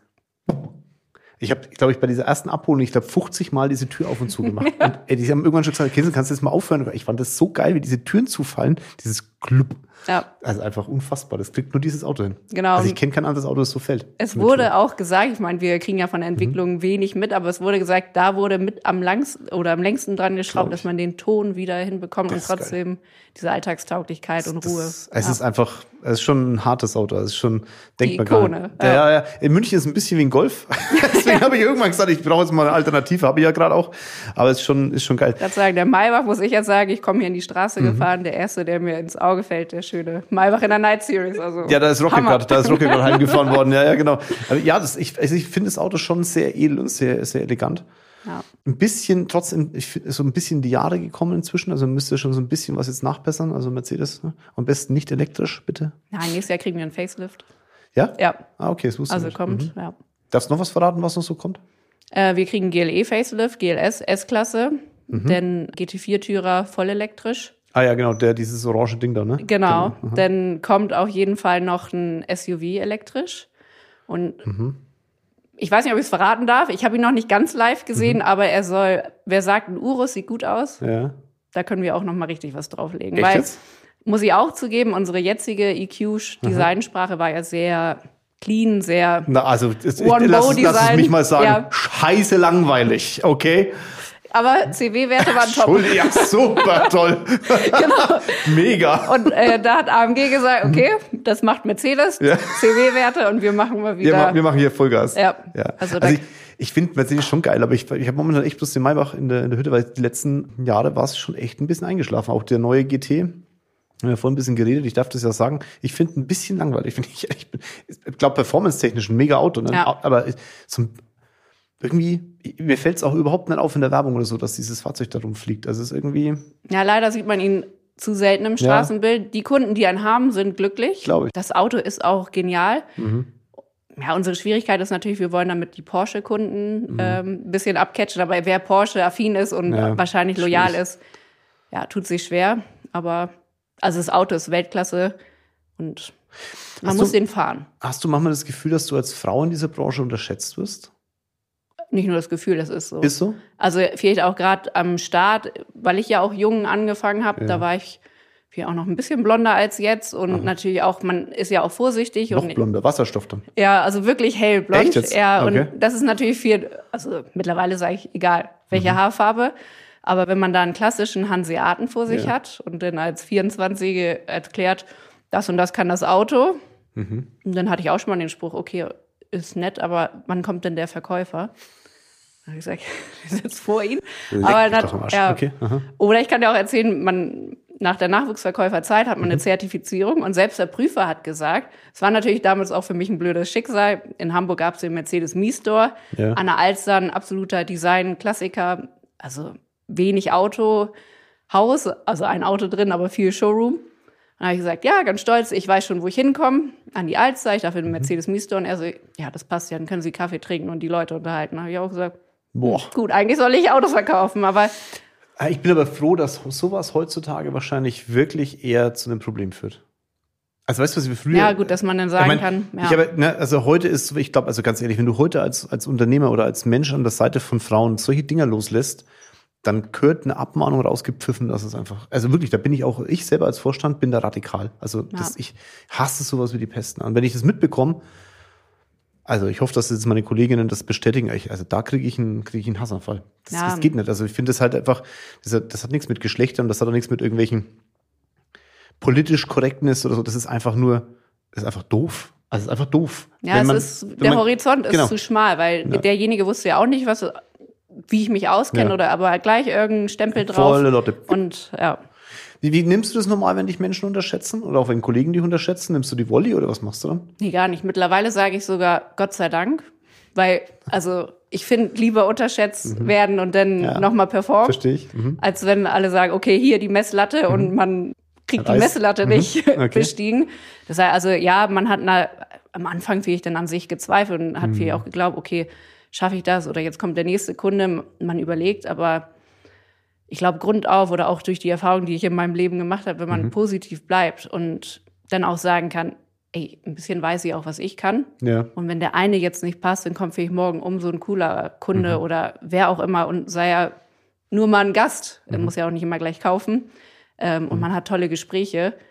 S1: Ich habe, glaube ich, bei dieser ersten Abholung, ich glaube, fünfzig Mal diese Tür auf und zu gemacht. Ja. Und ey, die haben irgendwann schon gesagt, Kinsel, kannst du jetzt mal aufhören? Ich fand das so geil, wie diese Türen zufallen, dieses Klub.
S2: Ja.
S1: Also einfach unfassbar. Das kriegt nur dieses Auto hin.
S2: Genau.
S1: Also ich kenne kein anderes Auto, das so fällt.
S2: Es wurde auch gesagt, ich meine, wir kriegen ja von der Entwicklung mhm. wenig mit, aber es wurde gesagt, da wurde mit am langsten oder am längsten dran geschraubt, dass man den Ton wieder hinbekommt das und trotzdem diese Alltagstauglichkeit und Ruhe.
S1: Das, es ja. ist einfach, es ist schon ein hartes Auto. Es ist schon denkbar.
S2: Die Ikone.
S1: Ja. Ja, ja. In München ist es ein bisschen wie ein Golf. Deswegen habe ich irgendwann gesagt, ich brauche jetzt mal eine Alternative. Habe ich ja gerade auch. Aber es ist schon, ist schon geil.
S2: Ich kann sagen, der Maybach, muss ich jetzt sagen, ich komme hier in die Straße mhm. gefahren. Der erste, der mir ins Auge fällt, der schöne Maybach in der Night Series. Also
S1: ja, da ist Rocket gerade, da ist Rocket gerade heimgefahren worden. Ja, ja, genau. Aber ja, das, ich, also ich finde das Auto schon sehr edel und sehr, sehr elegant.
S2: Ja.
S1: Ein bisschen, trotzdem, ich finde, so ein bisschen die Jahre gekommen inzwischen. Also müsste schon so ein bisschen was jetzt nachbessern. Also Mercedes, ne? Am besten nicht elektrisch, bitte.
S2: Nein, nächstes Jahr kriegen wir einen Facelift.
S1: Ja?
S2: Ja.
S1: Ah, okay, das wusste ich
S2: Also
S1: nicht.
S2: kommt,
S1: Mhm.
S2: ja.
S1: Darfst du noch was verraten, was noch so kommt?
S2: Äh, wir kriegen G L E-Facelift, G L S, S-Klasse,
S1: Mhm.
S2: dann G T vier-Türer voll elektrisch.
S1: Ah ja, genau, der dieses orange Ding da, ne?
S2: Genau.
S1: genau.
S2: Dann kommt auf jeden Fall noch ein S U V elektrisch. Und
S1: Mhm.
S2: ich weiß nicht, ob ich es verraten darf. Ich habe ihn noch nicht ganz live gesehen,
S1: Mhm.
S2: aber er soll, wer sagt, ein Urus sieht gut aus,
S1: Ja.
S2: da können wir auch noch mal richtig was drauflegen.
S1: Echt
S2: Weil,
S1: jetzt?
S2: muss ich auch zugeben, unsere jetzige E Q-Designsprache war ja sehr clean, sehr
S1: Na, also, das,
S2: One
S1: lass,
S2: Bow
S1: es- lass es
S2: Design.
S1: mich mal sagen.
S2: Ja.
S1: Scheiße langweilig, okay?
S2: aber C W-Werte waren top.
S1: Entschuldigung, ja, super, toll.
S2: Genau.
S1: Mega.
S2: Und äh, da hat A M G gesagt, okay, das macht Mercedes,
S1: Ja.
S2: C W-Werte und wir machen mal
S1: Wir,
S2: wieder.
S1: ma- wir machen hier Vollgas.
S2: Ja.
S1: ja.
S2: Also
S1: Also,
S2: da-
S1: ich, ich finde Mercedes schon geil, aber ich, ich habe momentan echt bloß den Maybach in der, in der Hütte, weil die letzten Jahre war es schon echt ein bisschen eingeschlafen. Auch der neue G T. Wir haben ja vorhin ein bisschen geredet, ich darf das ja sagen. Ich finde ein bisschen langweilig. Find ich ich, ich glaube, performance-technisch ein mega Auto. Ne?
S2: Ja.
S1: Aber zum, irgendwie, mir fällt es auch überhaupt nicht auf in der Werbung oder so, dass dieses Fahrzeug da rumfliegt. Also es ist irgendwie,
S2: Ja, leider sieht man ihn zu selten im Straßenbild. Die Kunden, die einen haben, sind glücklich.
S1: Glaube ich.
S2: Das Auto ist auch genial.
S1: Mhm.
S2: Ja, unsere Schwierigkeit ist natürlich, wir wollen damit die Porsche-Kunden ähm, ein bisschen abcatchen. Aber wer Porsche-affin ist und
S1: Ja,
S2: wahrscheinlich loyal
S1: schwierig.
S2: ist, ja, tut sich schwer. Aber also das Auto ist Weltklasse und man
S1: Hast
S2: muss
S1: du-
S2: den fahren.
S1: hast du manchmal das Gefühl, dass du als Frau in dieser Branche unterschätzt wirst?
S2: Nicht nur das Gefühl, das ist so.
S1: Ist so?
S2: Also vielleicht auch gerade am Start, weil ich ja auch jung angefangen habe,
S1: Ja.
S2: da war ich viel auch noch ein bisschen blonder als jetzt und natürlich auch, man ist ja auch vorsichtig.
S1: Noch
S2: und
S1: blonder Wasserstoff dann.
S2: Ja, also wirklich hellblond.
S1: Echt jetzt?
S2: Ja,
S1: Okay.
S2: und das ist natürlich viel, also mittlerweile sage ich, egal welche
S1: Mhm.
S2: Haarfarbe, aber wenn man da einen klassischen Hanseaten vor sich
S1: Ja.
S2: hat und dann als vierundzwanzigjährige erklärt, das und das kann das Auto,
S1: Mhm.
S2: und dann hatte ich auch schon mal den Spruch, okay, ist nett, aber wann kommt denn der Verkäufer? Dann habe ich gesagt, ich sitze vor ihm.
S1: Leck
S2: aber
S1: mich
S2: nat-
S1: doch am Arsch.
S2: ja.
S1: Okay, aha.
S2: Oder ich kann dir auch erzählen, man nach der Nachwuchsverkäuferzeit hat man
S1: Mhm.
S2: eine Zertifizierung und selbst der Prüfer hat gesagt, es war natürlich damals auch für mich ein blödes Schicksal. In Hamburg gab es den Mercedes Me-Store,
S1: Ja.
S2: an der Alster, ein absoluter Design-Klassiker, also wenig Auto, Haus, also ein Auto drin, aber viel Showroom. Dann habe ich gesagt, ja, ganz stolz, ich weiß schon, wo ich hinkomme, an die Alster, ich darf in den Mercedes Me-Store. Und er so, ja, das passt ja, dann können Sie Kaffee trinken und die Leute unterhalten. Dann habe ich auch gesagt,
S1: Boah.
S2: gut, eigentlich soll ich Autos verkaufen, aber
S1: Ah, Ich bin aber froh, dass sowas heutzutage wahrscheinlich wirklich eher zu einem Problem führt. Also weißt du, was wir früher...
S2: ja, gut, dass man dann sagen
S1: Ich mein,
S2: kann, ja.
S1: Ich habe, ne, also heute ist, ich glaube, also ganz ehrlich, wenn du heute als, als Unternehmer oder als Mensch an der Seite von Frauen solche Dinger loslässt, dann gehört eine Abmahnung rausgepfiffen, dass es einfach, also wirklich, da bin ich auch, ich selber als Vorstand bin da radikal. Also das,
S2: Ja.
S1: ich hasse sowas wie die Pesten. Und wenn ich das mitbekomme, also ich hoffe, dass jetzt meine Kolleginnen das bestätigen, ich, also da kriege ich einen, kriege ich einen Hassanfall. Das,
S2: Ja.
S1: das geht nicht. Also ich finde das halt einfach, das hat, das hat nichts mit Geschlechtern, das hat auch nichts mit irgendwelchen politisch Korrektness oder so. Das ist einfach nur, das ist einfach doof. Also es ist einfach doof.
S2: Ja,
S1: Wenn
S2: es
S1: man-
S2: ist,
S1: wenn
S2: der
S1: man-
S2: Horizont ist
S1: genau.
S2: zu schmal, weil
S1: Ja.
S2: derjenige wusste ja auch nicht, was, wie ich mich auskenne
S1: Ja.
S2: oder aber gleich irgendein Stempel drauf.
S1: Volle Lotte.
S2: Und ja,
S1: Wie, wie nimmst du das normal, wenn dich Menschen unterschätzen? Oder auch wenn Kollegen dich unterschätzen? Nimmst du die Volley oder was machst du dann?
S2: nee, gar nicht. Mittlerweile sage ich sogar Gott sei Dank, weil, also ich finde, lieber unterschätzt werden und dann
S1: Mhm. Ja.
S2: nochmal performen,
S1: Verstehe ich. Mhm.
S2: als wenn alle sagen, okay, hier die Messlatte und man kriegt die
S1: Reißt.
S2: Messlatte
S1: Mhm.
S2: nicht
S1: Okay.
S2: bestiegen. Das heißt, also ja, man hat na, am Anfang viel ich dann an sich gezweifelt und hat
S1: Mhm.
S2: viel auch geglaubt, okay, schaffe ich das oder jetzt kommt der nächste Kunde, man überlegt, aber ich glaube grundauf oder auch durch die Erfahrung, die ich in meinem Leben gemacht habe, wenn man
S1: Mhm.
S2: positiv bleibt und dann auch sagen kann, ey, ein bisschen weiß ich auch, was ich kann.
S1: Ja.
S2: Und wenn der eine jetzt nicht passt, dann kommt vielleicht morgen umso ein cooler Kunde
S1: Mhm.
S2: oder wer auch immer und sei ja nur mal ein Gast, er
S1: Mhm.
S2: muss ja auch nicht immer gleich kaufen. Ähm, und man hat tolle Gespräche.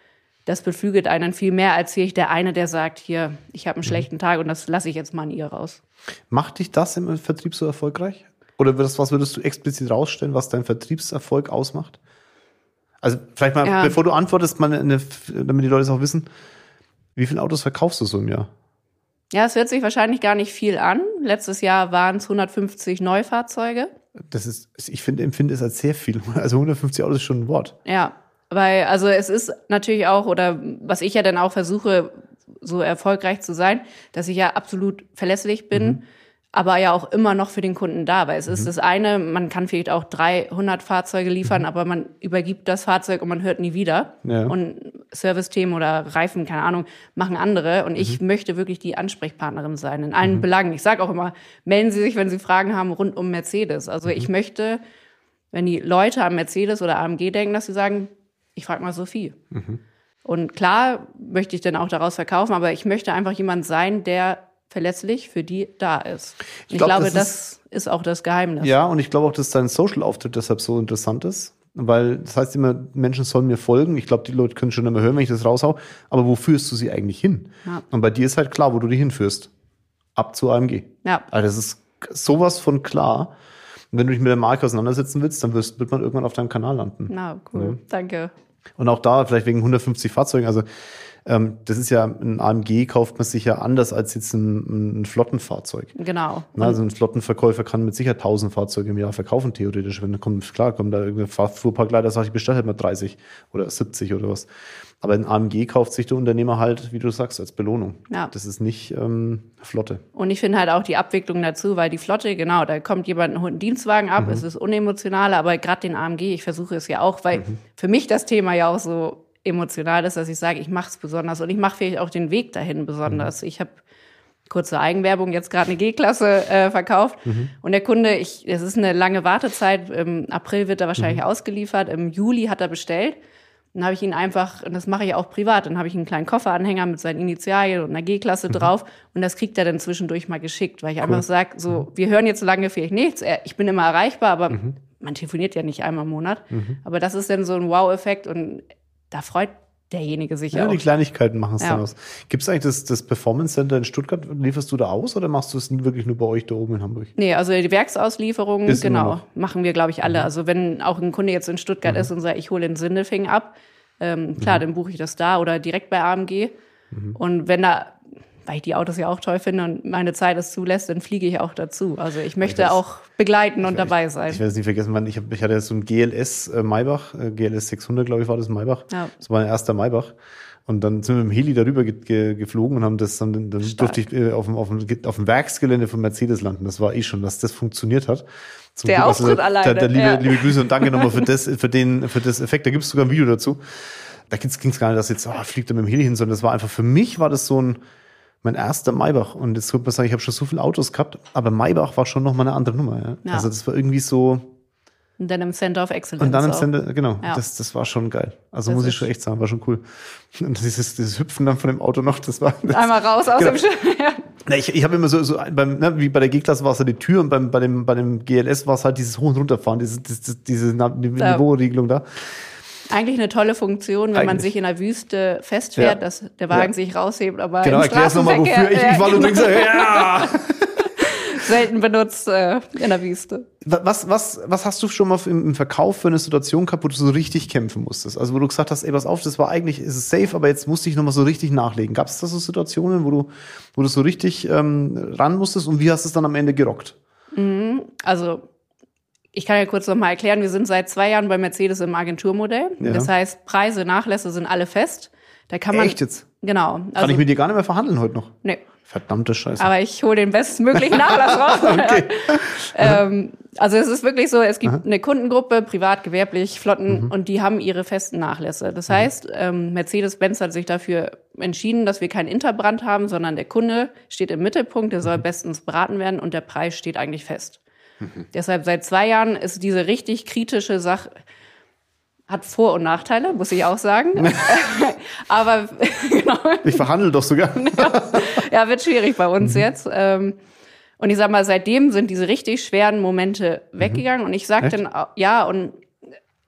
S2: das beflügelt einen viel mehr als hier der eine, der sagt, hier, ich habe einen schlechten Tag und das lasse ich jetzt mal an ihr raus.
S1: Macht dich das im Vertrieb so erfolgreich? Oder was würdest du explizit rausstellen, was dein Vertriebserfolg ausmacht? Also vielleicht mal, ja. bevor du antwortest, mal eine, damit die Leute es auch wissen, wie viele Autos verkaufst du so im Jahr?
S2: Ja, es hört sich wahrscheinlich gar nicht viel an. Letztes Jahr waren es hundertfünfzig Neufahrzeuge.
S1: Das ist, ich finde, empfinde es als sehr viel. Also hundertfünfzig Autos ist schon ein Wort.
S2: Ja, weil, also es ist natürlich auch, oder was ich ja dann auch versuche, so erfolgreich zu sein, dass ich ja absolut verlässlich bin, mhm. aber ja auch immer noch für den Kunden da. Weil es mhm. ist das eine, man kann vielleicht auch dreihundert Fahrzeuge liefern, mhm. aber man übergibt das Fahrzeug und man hört nie wieder. Ja. Und Service-Themen oder Reifen, keine Ahnung, machen andere. Und ich mhm. möchte wirklich die Ansprechpartnerin sein in allen mhm. Belangen. Ich sage auch immer, melden Sie sich, wenn Sie Fragen haben rund um Mercedes. Also mhm. ich möchte, wenn die Leute an Mercedes oder A M G denken, dass sie sagen, ich frage mal Sophie. Mhm. Und klar möchte ich dann auch daraus verkaufen, aber ich möchte einfach jemand sein, der verlässlich für die da ist. Ich, glaub, ich glaube, das, das ist, ist auch das Geheimnis.
S1: Ja, und ich glaube auch, dass dein Social-Auftritt deshalb so interessant ist. Weil das heißt immer, Menschen sollen mir folgen. Ich glaube, die Leute können schon immer hören, wenn ich das raushau. Aber wo führst du sie eigentlich hin? Ja. Und bei dir ist halt klar, wo du die hinführst. Ab zu A M G.
S2: Ja.
S1: Also das ist sowas von klar. Und wenn du dich mit der Marke auseinandersetzen willst, dann wirst, wird man irgendwann auf deinem Kanal landen.
S2: Na, cool. Ja. Danke.
S1: Und auch da, vielleicht wegen hundertfünfzig Fahrzeugen, also ähm, das ist ja, ein A M G kauft man sich ja anders als jetzt ein, ein Flottenfahrzeug.
S2: Genau.
S1: Na, also ein Flottenverkäufer kann mit Sicherheit tausend Fahrzeuge im Jahr verkaufen, theoretisch. Wenn kommt, klar, kommt da irgendein Fuhrparkleiter, sagt, ich bestelle halt mal dreißig oder siebzig oder was. Aber ein A M G kauft sich der Unternehmer halt, wie du sagst, als Belohnung. Ja. Das ist nicht ähm, Flotte.
S2: Und ich finde halt auch die Abwicklung dazu, weil die Flotte, genau, da kommt jemand einen Dienstwagen ab, mhm. es ist unemotionaler, aber gerade den A M G, ich versuche es ja auch, weil mhm. für mich das Thema ja auch so emotional ist, dass ich sage, ich mache es besonders und ich mache vielleicht auch den Weg dahin besonders. Mhm. Ich habe kurze Eigenwerbung, jetzt gerade eine G-Klasse äh, verkauft mhm. und der Kunde, ich, es ist eine lange Wartezeit, im April wird er wahrscheinlich mhm. ausgeliefert, im Juli hat er bestellt. Dann habe ich ihn einfach, und das mache ich auch privat, dann habe ich einen kleinen Kofferanhänger mit seinen Initialien und einer G-Klasse mhm. drauf und das kriegt er dann zwischendurch mal geschickt, weil ich cool. einfach sage, so, wir hören jetzt lange vielleicht nichts, ich bin immer erreichbar, aber mhm. man telefoniert ja nicht einmal im Monat, mhm. aber das ist dann so ein Wow-Effekt und da freut derjenige sich ja,
S1: ja
S2: auch.
S1: Die Kleinigkeiten machen es
S2: ja.
S1: dann aus. Gibt es eigentlich das, das Performance Center in Stuttgart, lieferst du da aus oder machst du es wirklich nur bei euch da oben in Hamburg?
S2: Nee, also die Werksauslieferung, ist genau, machen wir, glaube ich, alle. Mhm. Also wenn auch ein Kunde jetzt in Stuttgart mhm. ist und sagt, ich hole in Sindelfingen ab, ähm, klar, mhm. dann buche ich das da oder direkt bei A M G. Mhm. Und wenn da, weil ich die Autos ja auch toll finde und meine Zeit es zulässt, dann fliege ich auch dazu. Also ich möchte ich weiß, auch begleiten und dabei sein.
S1: Ich werde es nicht vergessen, ich, hab, ich hatte ja so ein G L S äh, Maybach, äh, G L S sechshundert, glaube ich, war das Maybach. Ja. Das war mein erster Maybach. Und dann sind wir mit dem Heli darüber ge- ge- geflogen und haben das dann, dann durfte ich äh, auf, dem, auf, dem, auf dem Werksgelände von Mercedes landen. Das war eh schon, dass das funktioniert hat.
S2: Zum der Glück, Auftritt also, alleine.
S1: Der, der liebe, ja. liebe Grüße und danke nochmal für das, für den, für das Effekt. Da gibt es sogar ein Video dazu. Da ging es gar nicht, dass jetzt, oh, fliegt er mit dem Heli hin, sondern das war einfach, für mich war das so ein, mein erster Maybach. Und jetzt könnte man sagen, ich habe schon so viele Autos gehabt, aber Maybach war schon nochmal eine andere Nummer. Ja? Ja. Also das war irgendwie so.
S2: Und dann im Center of Excellence.
S1: Und dann im Center, genau. Ja. Das, das war schon geil. Also das muss ich schon echt sagen, war schon cool. Und dieses, dieses Hüpfen dann von dem Auto noch, das war. Das,
S2: einmal raus aus
S1: genau.
S2: dem Schiff. Ja.
S1: Na, ich ich habe immer so, so beim, ne, wie bei der G-Klasse war es ja die Tür und beim, bei, dem, bei dem G L S war es halt dieses Hoch- und Runterfahren, diese, diese, diese Niveauregelung da.
S2: Eigentlich eine tolle Funktion, wenn Eigentlich. man sich in der Wüste festfährt, ja. dass der Wagen ja. sich raushebt, aber
S1: genau,
S2: im
S1: erklär's nochmal, wofür ich, ich war nur drin, ja!
S2: Selten benutzt äh, in der Wüste.
S1: Was, was, was hast du schon mal im, im Verkauf für eine Situation gehabt, wo du so richtig kämpfen musstest? Also wo du gesagt hast, ey, pass auf, das war eigentlich, ist es safe, aber jetzt musste ich nochmal so richtig nachlegen. Gab es da so Situationen, wo du, wo du so richtig ähm, ran musstest und wie hast du es dann am Ende gerockt?
S2: Mhm, also ich kann ja kurz noch mal erklären, wir sind seit zwei Jahren bei Mercedes im Agenturmodell. Ja. Das heißt, Preise, Nachlässe sind alle fest. Da kann man,
S1: Echt jetzt?
S2: Genau. Also,
S1: kann ich mit dir gar nicht mehr verhandeln heute noch?
S2: Nee.
S1: Verdammte Scheiße.
S2: Aber ich hole den bestmöglichen Nachlass raus. Okay. ähm, also es ist wirklich so, es gibt Aha. eine Kundengruppe, privat, gewerblich, Flotten, mhm. und die haben ihre festen Nachlässe. Das mhm. heißt, ähm, Mercedes-Benz hat sich dafür entschieden, dass wir keinen Interbrand haben, sondern der Kunde steht im Mittelpunkt, der soll mhm. bestens beraten werden und der Preis steht eigentlich fest. Mhm. Deshalb seit zwei Jahren ist diese richtig kritische Sache, hat Vor- und Nachteile, muss ich auch sagen. Aber genau.
S1: Ich verhandle doch sogar.
S2: Ja, wird schwierig bei uns mhm. jetzt. Und ich sag mal, seitdem sind diese richtig schweren Momente weggegangen. Und ich sag dann, ja, und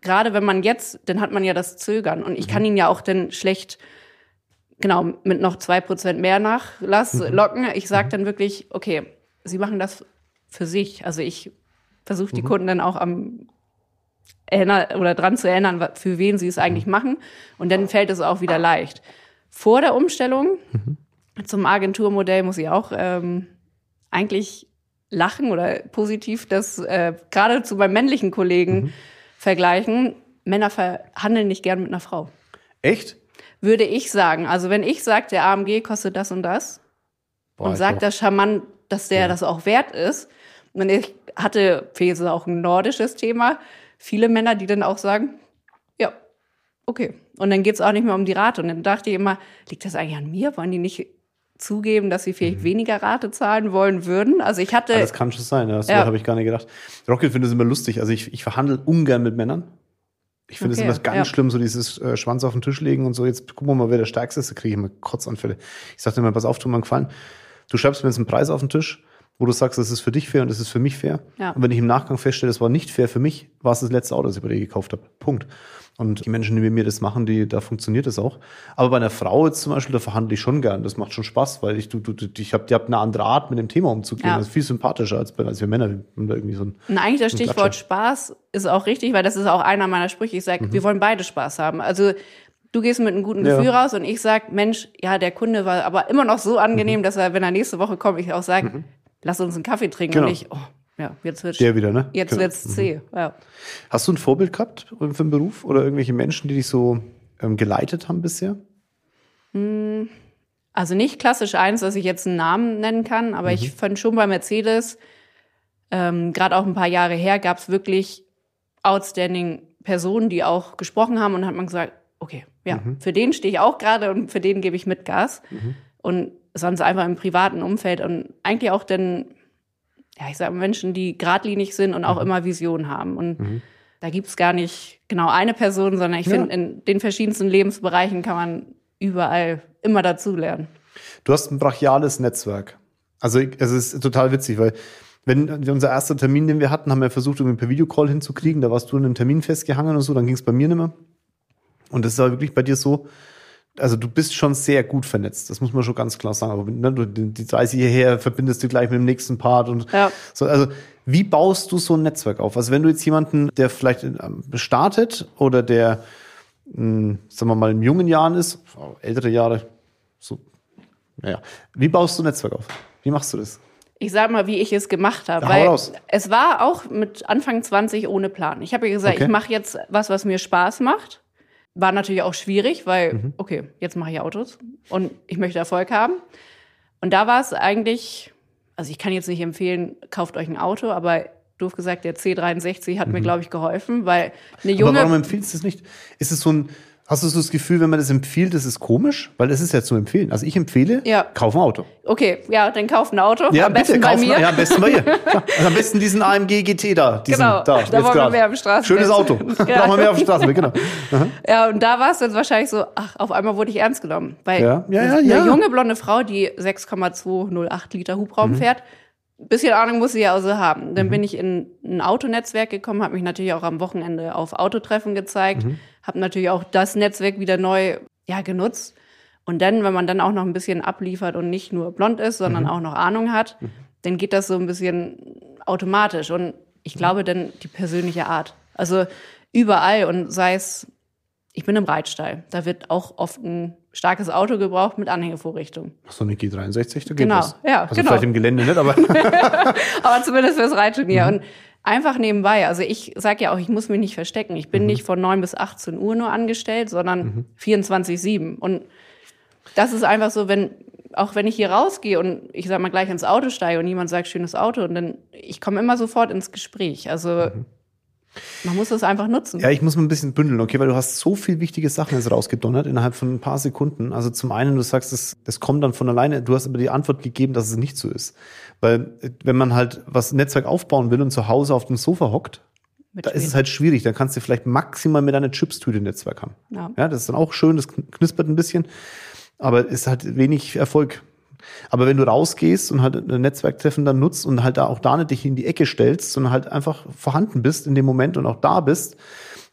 S2: gerade wenn man jetzt, dann hat man ja das Zögern. Und ich kann ihn ja auch dann schlecht, genau, mit noch zwei Prozent mehr Nachlass mhm. locken. Ich sage dann wirklich, okay, Sie machen das für sich. Also ich versuche die mhm. Kunden dann auch am erinnern oder dran zu erinnern, für wen sie es eigentlich mhm. machen. Und dann fällt es auch wieder leicht. Vor der Umstellung mhm. zum Agenturmodell muss ich auch ähm, eigentlich lachen oder positiv das äh, gerade zu meinem männlichen Kollegen mhm. vergleichen. Männer verhandeln nicht gern mit einer Frau.
S1: Echt?
S2: Würde ich sagen. Also wenn ich sage, der A M G kostet das und das Boah, und sagt das charmant, dass der ja. das auch wert ist. Und ich hatte, für ist auch ein nordisches Thema, viele Männer, die dann auch sagen, ja, okay. Und dann geht's auch nicht mehr um die Rate. Und dann dachte ich immer, liegt das eigentlich an mir? Wollen die nicht zugeben, dass sie vielleicht mhm. weniger Rate zahlen wollen würden? Also ich hatte...
S1: Ja, das kann schon sein, das ja. habe ich gar nicht gedacht. Rocket findet es immer lustig. Also ich, ich verhandle ungern mit Männern. Ich finde es okay, immer ganz ja. schlimm, so dieses äh, Schwanz auf den Tisch legen und so. Jetzt gucken wir mal, wer der Stärkste ist. Da kriege ich immer Kotzanfälle. Ich sagte immer, pass auf, tu mir einen Gefallen. Du schreibst mir jetzt einen Preis auf den Tisch, wo du sagst, das ist für dich fair und das ist für mich fair. Ja. Und wenn ich im Nachgang feststelle, das war nicht fair für mich, war es das letzte Auto, das ich bei dir gekauft habe. Punkt. Und die Menschen, die mit mir das machen, die, da funktioniert das auch. Aber bei einer Frau jetzt zum Beispiel, da verhandle ich schon gern. Das macht schon Spaß, weil ich, du, du, ich hab, die habt eine andere Art, mit dem Thema umzugehen. Ja. Das ist viel sympathischer als, als wir Männer. Wir da irgendwie so ein,
S2: und eigentlich das Stichwort Klatscher. Spaß ist auch richtig, weil das ist auch einer meiner Sprüche. Ich sage, mhm. wir wollen beide Spaß haben. Also du gehst mit einem guten Gefühl ja. raus und ich sag, Mensch, ja, der Kunde war aber immer noch so angenehm, mhm. dass er, wenn er nächste Woche kommt, ich auch sage, mhm. lass uns einen Kaffee trinken genau. und nicht, oh, ja, jetzt wird's
S1: der wieder, ne?
S2: Jetzt
S1: genau.
S2: wird's zäh. Mhm. Ja.
S1: Hast du ein Vorbild gehabt für den Beruf oder irgendwelche Menschen, die dich so ähm, geleitet haben bisher?
S2: Also nicht klassisch eins, dass ich jetzt einen Namen nennen kann, aber mhm. ich fand schon bei Mercedes, ähm, gerade auch ein paar Jahre her, gab es wirklich outstanding Personen, die auch gesprochen haben und hat man gesagt, okay, ja, mhm. für den stehe ich auch gerade und für den gebe ich mit Gas. Mhm. Und sonst einfach im privaten Umfeld und eigentlich auch dann, ja, ich sage Menschen, die geradlinig sind und auch mhm. immer Visionen haben. Und mhm. da gibt's gar nicht genau eine Person, sondern ich ja. finde, in den verschiedensten Lebensbereichen kann man überall immer dazulernen.
S1: Du hast ein brachiales Netzwerk. Also es ist total witzig, weil wenn unser erster Termin, den wir hatten, haben wir versucht, irgendwie per Videocall hinzukriegen. Da warst du in einem Termin festgehangen und so, dann ging's bei mir nicht mehr. Und das ist aber wirklich bei dir so, also du bist schon sehr gut vernetzt, das muss man schon ganz klar sagen. Aber ne, du, die dreißig hierher verbindest du gleich mit dem nächsten Part und ja. so. Also wie baust du so ein Netzwerk auf? Also wenn du jetzt jemanden, der vielleicht startet oder der, mh, sagen wir mal, in jungen Jahren ist, ältere Jahre, so, naja, wie baust du ein Netzwerk auf? Wie machst du das?
S2: Ich sag mal, wie ich es gemacht habe, ja, weil raus. Es war auch mit Anfang zwanzig ohne Plan. Ich habe ja gesagt, okay. ich mache jetzt was, was mir Spaß macht. War natürlich auch schwierig, weil, mhm. okay, jetzt mache ich Autos und ich möchte Erfolg haben. Und da war es eigentlich, also ich kann jetzt nicht empfehlen, kauft euch ein Auto, aber doof gesagt, der C dreiundsechzig hat mhm. mir, glaube ich, geholfen, weil eine junge...
S1: Aber warum empfiehlst du es nicht? Ist es so ein, hast du so das Gefühl, wenn man das empfiehlt, das ist komisch? Weil das ist ja zu empfehlen. Also ich empfehle, ja. kauf ein Auto.
S2: Okay, ja, dann kauf ein Auto.
S1: Ja,
S2: am
S1: bitte,
S2: besten bei mir.
S1: Ja, am besten bei ihr. Also am besten diesen A M G G T da. Diesen,
S2: genau,
S1: da,
S2: da wollen wir mehr auf Straßen.
S1: Schönes Auto. Ja. Brauchen wir mehr auf der Straße, genau. Aha.
S2: Ja, und da war es dann wahrscheinlich so, ach, auf einmal wurde ich ernst genommen. Weil
S1: ja. Ja, ja,
S2: eine
S1: ja.
S2: junge blonde Frau, die sechs Komma zweihundertacht Liter Hubraum mhm. fährt, ein bisschen Ahnung muss sie ja also haben. Dann mhm. bin ich in ein Autonetzwerk gekommen, habe mich natürlich auch am Wochenende auf Autotreffen gezeigt, mhm. habe natürlich auch das Netzwerk wieder neu ja, genutzt. Und dann, wenn man dann auch noch ein bisschen abliefert und nicht nur blond ist, sondern mhm. auch noch Ahnung hat, mhm. dann geht das so ein bisschen automatisch. Und ich glaube dann die persönliche Art. Also überall und sei es, ich bin im Reitstall, da wird auch oft ein starkes Auto gebraucht mit Anhängevorrichtung.
S1: Ach so, eine G dreiundsechzig, da geht
S2: genau,
S1: das.
S2: Ja,
S1: also
S2: genau.
S1: vielleicht im Gelände nicht, aber...
S2: aber zumindest fürs Reitturnier.
S1: Mhm.
S2: Und einfach nebenbei. Also ich sage ja auch, ich muss mich nicht verstecken. Ich bin mhm. nicht von neun bis achtzehn Uhr nur angestellt, sondern mhm. vierundzwanzig sieben. Und das ist einfach so, wenn auch wenn ich hier rausgehe und ich sag mal gleich ins Auto steige und jemand sagt, schönes Auto, und dann ich komme immer sofort ins Gespräch. Also mhm. man muss das einfach nutzen.
S1: Ja, ich muss mal ein bisschen bündeln, okay, weil du hast so viel wichtige Sachen jetzt rausgedonnert innerhalb von ein paar Sekunden. Also zum einen, du sagst, das, das kommt dann von alleine. Du hast aber die Antwort gegeben, dass es nicht so ist. Weil wenn man halt was Netzwerk aufbauen will und zu Hause auf dem Sofa hockt, mit da ist es halt schwierig. Dann kannst du vielleicht maximal mit einer Chipstüte ein Netzwerk haben. Ja. ja, das ist dann auch schön, das knispert ein bisschen, aber ist halt wenig Erfolg. Aber wenn du rausgehst und halt ein Netzwerktreffen dann nutzt und halt da auch da nicht dich in die Ecke stellst, sondern halt einfach vorhanden bist in dem Moment und auch da bist,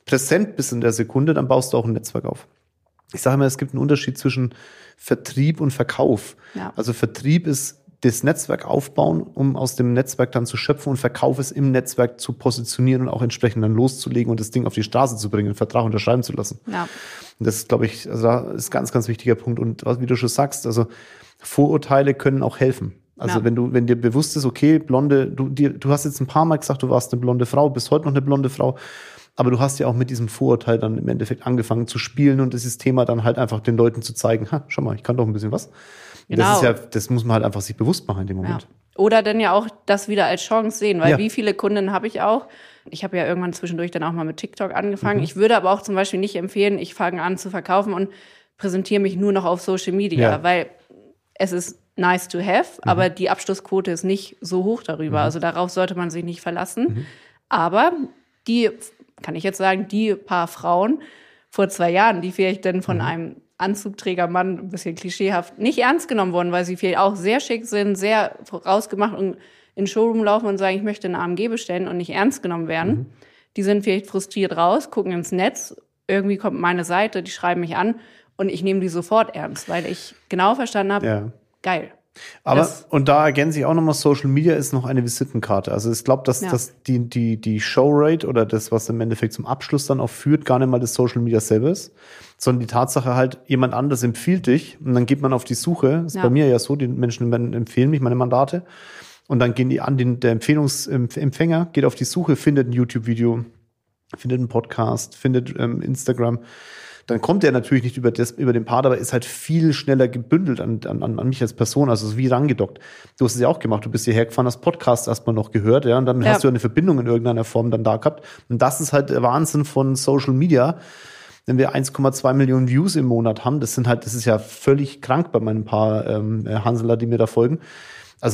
S1: präsent bist in der Sekunde, dann baust du auch ein Netzwerk auf. Ich sage immer, es gibt einen Unterschied zwischen Vertrieb und Verkauf.
S2: Ja.
S1: Also Vertrieb ist das Netzwerk aufbauen, um aus dem Netzwerk dann zu schöpfen, und Verkauf ist im Netzwerk zu positionieren und auch entsprechend dann loszulegen und das Ding auf die Straße zu bringen, einen Vertrag unterschreiben zu lassen.
S2: Ja.
S1: Und das ist, glaube ich, also da ist ein ganz, ganz wichtiger Punkt. Und wie du schon sagst, also Vorurteile können auch helfen. Also
S2: ja.
S1: wenn du, wenn dir bewusst ist, okay, blonde, du, dir, du hast jetzt ein paar Mal gesagt, du warst eine blonde Frau, bist heute noch eine blonde Frau, aber du hast ja auch mit diesem Vorurteil dann im Endeffekt angefangen zu spielen und dieses Thema dann halt einfach den Leuten zu zeigen, ha, schau mal, ich kann doch ein bisschen was.
S2: Genau.
S1: Das ist ja, das muss man halt einfach sich bewusst machen in dem Moment.
S2: Ja. Oder dann ja auch das wieder als Chance sehen, weil
S1: Ja.
S2: wie viele Kunden habe ich auch? Ich habe ja irgendwann zwischendurch dann auch mal mit TikTok angefangen.
S1: Mhm.
S2: Ich würde aber auch zum Beispiel nicht empfehlen, ich fange an zu verkaufen und präsentiere mich nur noch auf Social Media,
S1: Ja.
S2: weil es ist nice to have, mhm. aber die Abschlussquote ist nicht so hoch darüber.
S1: Mhm.
S2: Also darauf sollte man sich nicht verlassen.
S1: Mhm.
S2: Aber die, kann ich jetzt sagen, die paar Frauen vor zwei Jahren, die vielleicht dann von mhm. einem Anzugträgermann, ein bisschen klischeehaft, nicht ernst genommen wurden, weil sie vielleicht auch sehr schick sind, sehr rausgemacht und in den Showroom laufen und sagen, ich möchte eine A M G bestellen und nicht ernst genommen werden. Mhm. Die sind vielleicht frustriert raus, gucken ins Netz, irgendwie kommt meine Seite, die schreiben mich an und ich nehme die sofort ernst, weil ich genau verstanden habe,
S1: Ja.
S2: geil.
S1: Aber,
S2: das,
S1: und da ergänze ich auch nochmal, Social Media ist noch eine Visitenkarte. Also ich glaube, dass,
S2: ja.
S1: dass die, die, die Showrate oder das, was im Endeffekt zum Abschluss dann auch führt, gar nicht mal das Social Media selber ist, sondern die Tatsache halt, jemand anders empfiehlt dich und dann geht man auf die Suche. Das ist
S2: ja.
S1: bei mir ja so, die Menschen empfehlen mich, meine Mandate. Und dann gehen die an, den, der Empfehlungsempfänger geht auf die Suche, findet ein YouTube-Video, findet einen Podcast, findet ähm, Instagram. Dann kommt er natürlich nicht über, das, über den Part, aber ist halt viel schneller gebündelt an, an, an mich als Person, also wie rangedockt. Du hast es ja auch gemacht, du bist hierher gefahren, hast Podcast erstmal noch gehört, ja, und dann
S2: ja.
S1: hast du eine Verbindung in irgendeiner Form dann da gehabt. Und das ist halt der Wahnsinn von Social Media. Wenn wir eins Komma zwei Millionen Views im Monat haben, das sind halt, das ist ja völlig krank bei meinen paar ähm, Hanseler, die mir da folgen. Also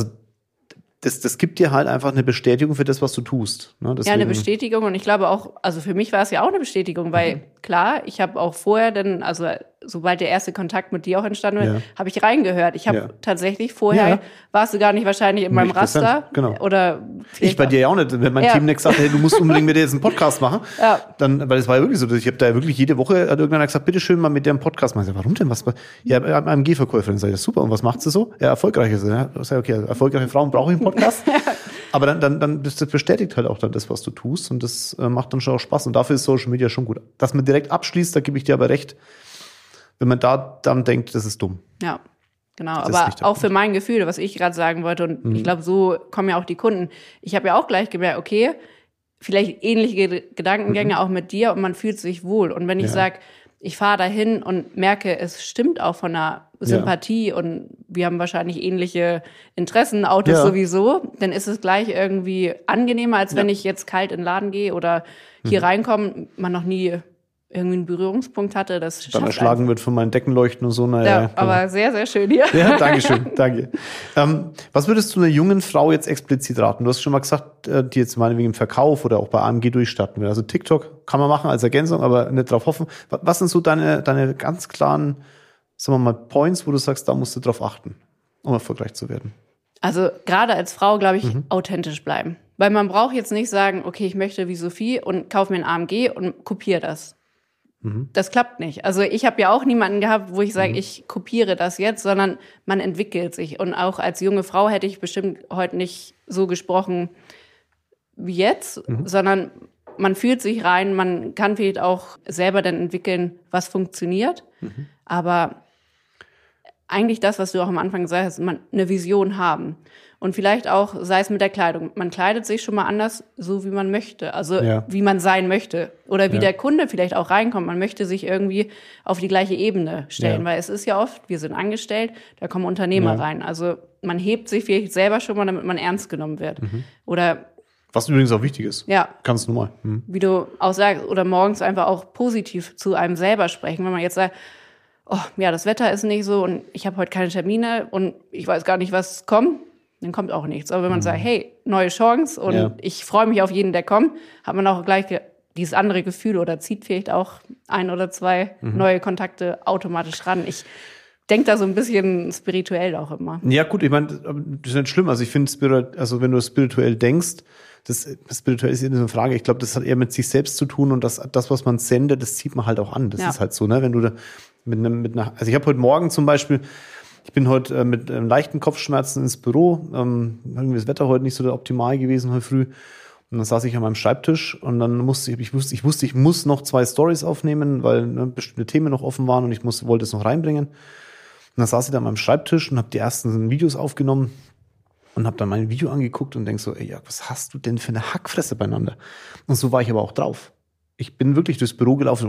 S1: Das, das gibt dir halt einfach eine Bestätigung für das, was du tust. Ne?
S2: Ja, eine Bestätigung. Und ich glaube auch, also für mich war es ja auch eine Bestätigung, weil mhm. klar, ich habe auch vorher dann, also sobald der erste Kontakt mit dir auch entstanden ist, ja. habe ich reingehört. Ich habe ja. tatsächlich vorher, ja. warst du gar nicht wahrscheinlich in meinem Raster.
S1: Genau.
S2: Oder
S1: ich bei dir ja auch nicht. Wenn mein
S2: ja.
S1: Team nicht gesagt hat, hey, du musst unbedingt mit dir jetzt einen Podcast machen, ja. dann, weil es war ja wirklich so, ich habe da wirklich jede Woche, hat irgendeiner gesagt, bitte schön mal mit dir einen Podcast machen. Ich sag, warum denn? Was? Ja, A M G-Verkäuferin. Sag ich, super, und was macht sie so? Ja, erfolgreich ist sie. Ja, sag ich, okay, erfolgreiche Frauen brauche ich einen Podcast. Aber dann, dann, dann das bestätigt halt auch dann das, was du tust, und das äh, macht dann schon auch Spaß. Und dafür ist Social Media schon gut. Dass man direkt abschließt, da gebe ich dir aber recht, wenn man da dann denkt, das ist dumm.
S2: Ja, genau. Das aber auch für mein Gefühl, was ich gerade sagen wollte, und mhm. ich glaube, so kommen ja auch die Kunden. Ich habe ja auch gleich gemerkt, okay, vielleicht ähnliche Gedankengänge mhm. auch mit dir, und man fühlt sich wohl. Und wenn ich ja. sage, ich fahre dahin und merke, es stimmt auch von der Sympathie ja. und wir haben wahrscheinlich ähnliche Interessen, Autos ja. sowieso, dann ist es gleich irgendwie angenehmer, als wenn ja. ich jetzt kalt in den Laden gehe oder hier mhm. reinkomme, man noch nie irgendwie einen Berührungspunkt hatte. Das
S1: dann erschlagen einfach. Wird von meinen Deckenleuchten und so. Naja,
S2: ja, aber genau. sehr, sehr schön hier.
S1: Ja, danke schön, danke. Ähm, was würdest du einer jungen Frau jetzt explizit raten? Du hast schon mal gesagt, die jetzt meinetwegen im Verkauf oder auch bei A M G durchstarten will. Also TikTok kann man machen als Ergänzung, aber nicht drauf hoffen. Was sind so deine, deine ganz klaren, sagen wir mal, Points, wo du sagst, da musst du drauf achten, um erfolgreich zu werden?
S2: Also gerade als Frau, glaube ich,
S1: Mhm.
S2: authentisch bleiben. Weil man braucht jetzt nicht sagen, okay, ich möchte wie Sophie und kaufe mir ein A M G und kopiere das. Das klappt nicht. Also ich habe ja auch niemanden gehabt, wo ich sage, mhm. ich kopiere das jetzt, sondern man entwickelt sich. Und auch als junge Frau hätte ich bestimmt heute nicht so gesprochen wie jetzt, mhm. sondern man fühlt sich rein, man kann vielleicht auch selber dann entwickeln, was funktioniert. Mhm. Aber eigentlich das, was du auch am Anfang gesagt hast, man eine Vision haben. Und vielleicht auch, sei es mit der Kleidung, man kleidet sich schon mal anders, so wie man möchte, also
S1: ja.
S2: wie man sein möchte. Oder wie
S1: ja.
S2: der Kunde vielleicht auch reinkommt, man möchte sich irgendwie auf die gleiche Ebene stellen, ja. weil es ist ja oft, wir sind angestellt, da kommen Unternehmer ja. rein. Also man hebt sich vielleicht selber schon mal, damit man ernst genommen wird. Mhm. Oder
S1: was übrigens auch wichtig ist.
S2: Ja.
S1: Ganz normal. Mhm.
S2: Wie du auch sagst, oder morgens einfach auch positiv zu einem selber sprechen. Wenn man jetzt sagt, oh, ja, das Wetter ist nicht so und ich habe heute keine Termine und ich weiß gar nicht, was kommt, dann kommt auch nichts. Aber wenn man mhm. sagt, hey, neue Chance und ja. ich freue mich auf jeden, der kommt, hat man auch gleich dieses andere Gefühl oder zieht vielleicht auch ein oder zwei mhm. neue Kontakte automatisch ran. Ich denke da so ein bisschen spirituell auch immer.
S1: Ja gut, ich meine, das ist nicht schlimm. Also ich finde, also wenn du spirituell denkst, das, das spirituell ist ja eine Frage. Ich glaube, das hat eher mit sich selbst zu tun und das, das, was man sendet, das zieht man halt auch an. Das ja. ist halt so, ne? Wenn du da mit einem, mit einer, also ich habe heute Morgen zum Beispiel, ich bin heute äh, mit ähm, leichten Kopfschmerzen ins Büro. Ähm, irgendwie das Wetter heute nicht so optimal gewesen heute früh. Und dann saß ich an meinem Schreibtisch und dann musste ich, ich wusste, ich wusste, ich muss noch zwei Stories aufnehmen, weil ne, bestimmte Themen noch offen waren und ich muss, wollte es noch reinbringen. Und dann saß ich da an meinem Schreibtisch und habe die ersten Videos aufgenommen und habe dann mein Video angeguckt und denk so, ey, ja, was hast du denn für eine Hackfresse beieinander? Und so war ich aber auch drauf. Ich bin wirklich durchs Büro gelaufen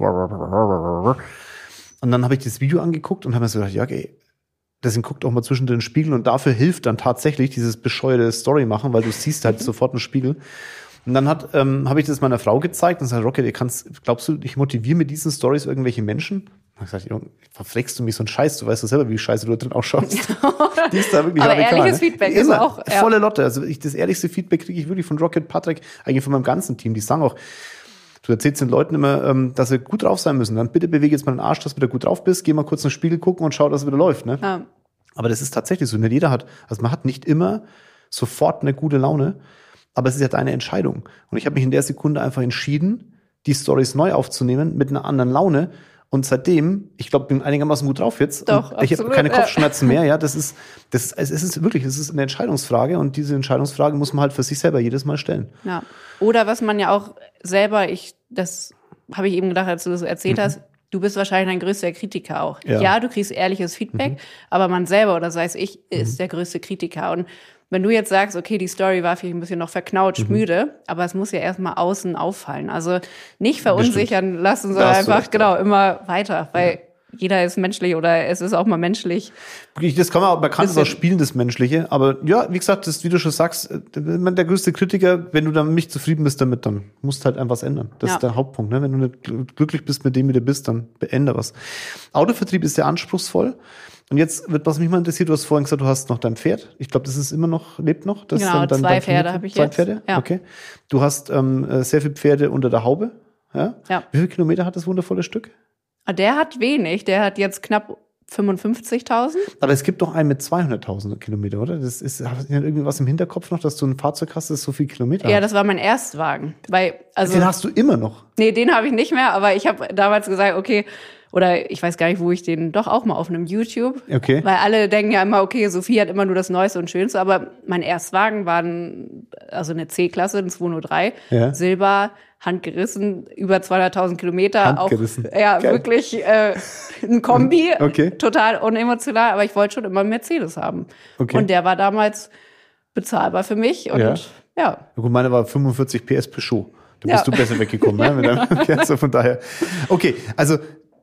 S1: und dann habe ich das Video angeguckt und habe mir so gedacht, ja, ey, deswegen guckt auch mal zwischen den Spiegeln und dafür hilft dann tatsächlich dieses bescheuerte Story machen, weil du siehst halt sofort einen Spiegel. Und dann hat ähm, habe ich das meiner Frau gezeigt und gesagt, Rocket, ihr kannst, glaubst du, ich motiviere mit diesen Stories irgendwelche Menschen? Und ich gesagt, verflexst du mich so einen Scheiß, du weißt doch selber, wie scheiße du da drin ausschaust. Die ist da wirklich
S2: aber
S1: radikal,
S2: ehrliches
S1: ne?
S2: Feedback
S1: Immer,
S2: ist auch ja.
S1: volle Lotte. Also ich, das ehrlichste Feedback kriege ich wirklich von Rocket, Patrick, eigentlich von meinem ganzen Team. Die sagen auch, du erzählst den Leuten immer, ähm, dass sie gut drauf sein müssen. Dann bitte bewege jetzt mal den Arsch, dass du wieder gut drauf bist. Geh mal kurz in den Spiegel gucken und schau, dass es wieder läuft. Ne?
S2: Ja.
S1: Aber das ist tatsächlich so. Nicht jeder hat, also man hat nicht immer sofort eine gute Laune, aber es ist ja deine Entscheidung. Und ich habe mich in der Sekunde einfach entschieden, die Storys neu aufzunehmen mit einer anderen Laune. Und seitdem, ich glaube, bin einigermaßen gut drauf jetzt.
S2: Doch,
S1: und ich habe keine Kopfschmerzen mehr. Ja, das ist, das, es ist wirklich, es ist eine Entscheidungsfrage und diese Entscheidungsfrage muss man halt für sich selber jedes Mal stellen.
S2: Ja. Oder was man ja auch selber, ich, das habe ich eben gedacht, als du das erzählt mhm. hast, du bist wahrscheinlich dein größter Kritiker auch. Ja, ja du kriegst ehrliches Feedback, mhm. aber man selber oder sei es ich, ist mhm. der größte Kritiker. Und wenn du jetzt sagst, okay, die Story war vielleicht ein bisschen noch verknautscht, mhm. müde, aber es muss ja erstmal außen auffallen. Also nicht verunsichern Bestimmt. lassen, sondern einfach, recht, genau, ja. immer weiter, weil ja. jeder ist menschlich oder es ist auch mal menschlich.
S1: Das kann man auch, man kann es auch spielen, das Menschliche. Aber ja, wie gesagt, das, wie du schon sagst, der größte Kritiker, wenn du dann nicht zufrieden bist damit, dann musst du halt einfach was ändern. Das ja. ist der Hauptpunkt. Ne? Wenn du nicht glücklich bist mit dem, wie du bist, dann beende was. Autovertrieb ist sehr anspruchsvoll. Und jetzt wird, was mich mal interessiert, du hast vorhin gesagt, du hast noch dein Pferd. Ich glaube, das ist immer noch, lebt noch. Das
S2: genau,
S1: dann, dann,
S2: zwei
S1: dann
S2: Pferde habe ich
S1: zwei
S2: jetzt.
S1: Zwei Pferde?
S2: Ja.
S1: Okay. Du hast ähm, sehr viele Pferde unter der Haube. Ja?
S2: Ja.
S1: Wie viele Kilometer hat das wundervolle Stück?
S2: Der hat wenig. Der hat jetzt knapp fünfundfünfzigtausend.
S1: Aber es gibt doch einen mit zweihunderttausend Kilometer, oder? Das ist, hast du irgendwie was im Hinterkopf noch, dass du ein Fahrzeug hast, das so viel Kilometer
S2: Ja,
S1: hat?
S2: das war mein Erstwagen. Weil, also,
S1: den hast du immer noch?
S2: Nee, den habe ich nicht mehr, aber ich habe damals gesagt, okay, oder ich weiß gar nicht, wo ich den, doch auch mal auf einem YouTube.
S1: Okay.
S2: Weil alle denken ja immer, okay, Sophie hat immer nur das Neueste und Schönste, aber mein Erstwagen war ein, also eine C-Klasse, ein zweihundertdrei, ja. Silber, handgerissen, über zweihunderttausend Kilometer.
S1: Handgerissen.
S2: Auch, ja, Geil. wirklich äh, ein Kombi,
S1: okay.
S2: total unemotional, aber ich wollte schon immer einen Mercedes haben.
S1: Okay.
S2: Und der war damals bezahlbar für mich und ja. ja.
S1: ja gut, meine war fünfundvierzig P S Peugeot. Da bist ja. du besser weggekommen, ne? Mit deinem, also von daher. Okay, also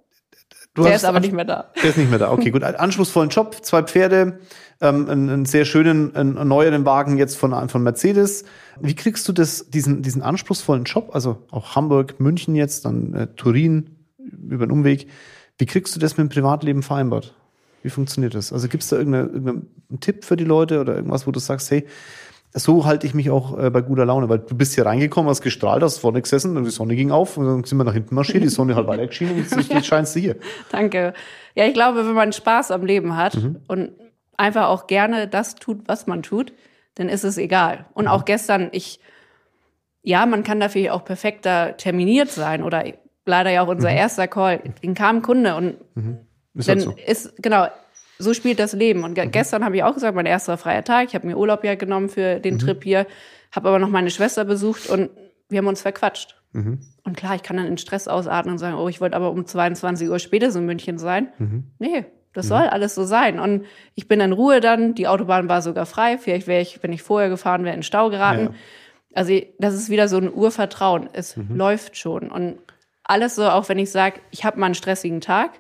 S1: Du
S2: der
S1: hast,
S2: ist aber nicht mehr da.
S1: Der ist nicht mehr da. Okay, gut. Anspruchsvollen Job, zwei Pferde, ähm, einen, einen sehr schönen, einen neueren Wagen jetzt von, von Mercedes. Wie kriegst du das, diesen, diesen anspruchsvollen Job? Also auch Hamburg, München jetzt, dann äh, Turin über den Umweg. Wie kriegst du das mit dem Privatleben vereinbart? Wie funktioniert das? Also gibt's da irgendeinen irgendeine Tipp für die Leute oder irgendwas, wo du sagst, hey, so halte ich mich auch äh, bei guter Laune, weil du bist hier reingekommen, hast gestrahlt, hast vorne gesessen und die Sonne ging auf und dann sind wir nach hinten marschiert, die Sonne hat weiter geschienen und jetzt, jetzt scheinst du hier.
S2: Danke. Ja, ich glaube, wenn man Spaß am Leben hat
S1: Mhm.
S2: und einfach auch gerne das tut, was man tut, dann ist es egal. Und mhm. auch gestern, ich, ja, man kann dafür auch perfekter terminiert sein oder leider ja auch unser mhm. erster Call, dann kam ein Kunde und
S1: mhm. ist
S2: dann
S1: halt so.
S2: ist, genau, so spielt das Leben. Und mhm. gestern habe ich auch gesagt, mein erster freier Tag. Ich habe mir Urlaub ja genommen für den mhm. Trip hier, habe aber noch meine Schwester besucht und wir haben uns verquatscht.
S1: Mhm.
S2: Und klar, ich kann dann in Stress ausatmen und sagen, oh, ich wollte aber um zweiundzwanzig Uhr spätestens in München sein. Mhm. Nee, das mhm. soll alles so sein. Und ich bin in Ruhe dann, die Autobahn war sogar frei. Vielleicht wäre ich, wenn ich vorher gefahren wäre, in Stau geraten. Ja. Also das ist wieder so ein Urvertrauen. Es mhm. läuft schon. Und alles so, auch wenn ich sage, ich habe mal einen stressigen Tag,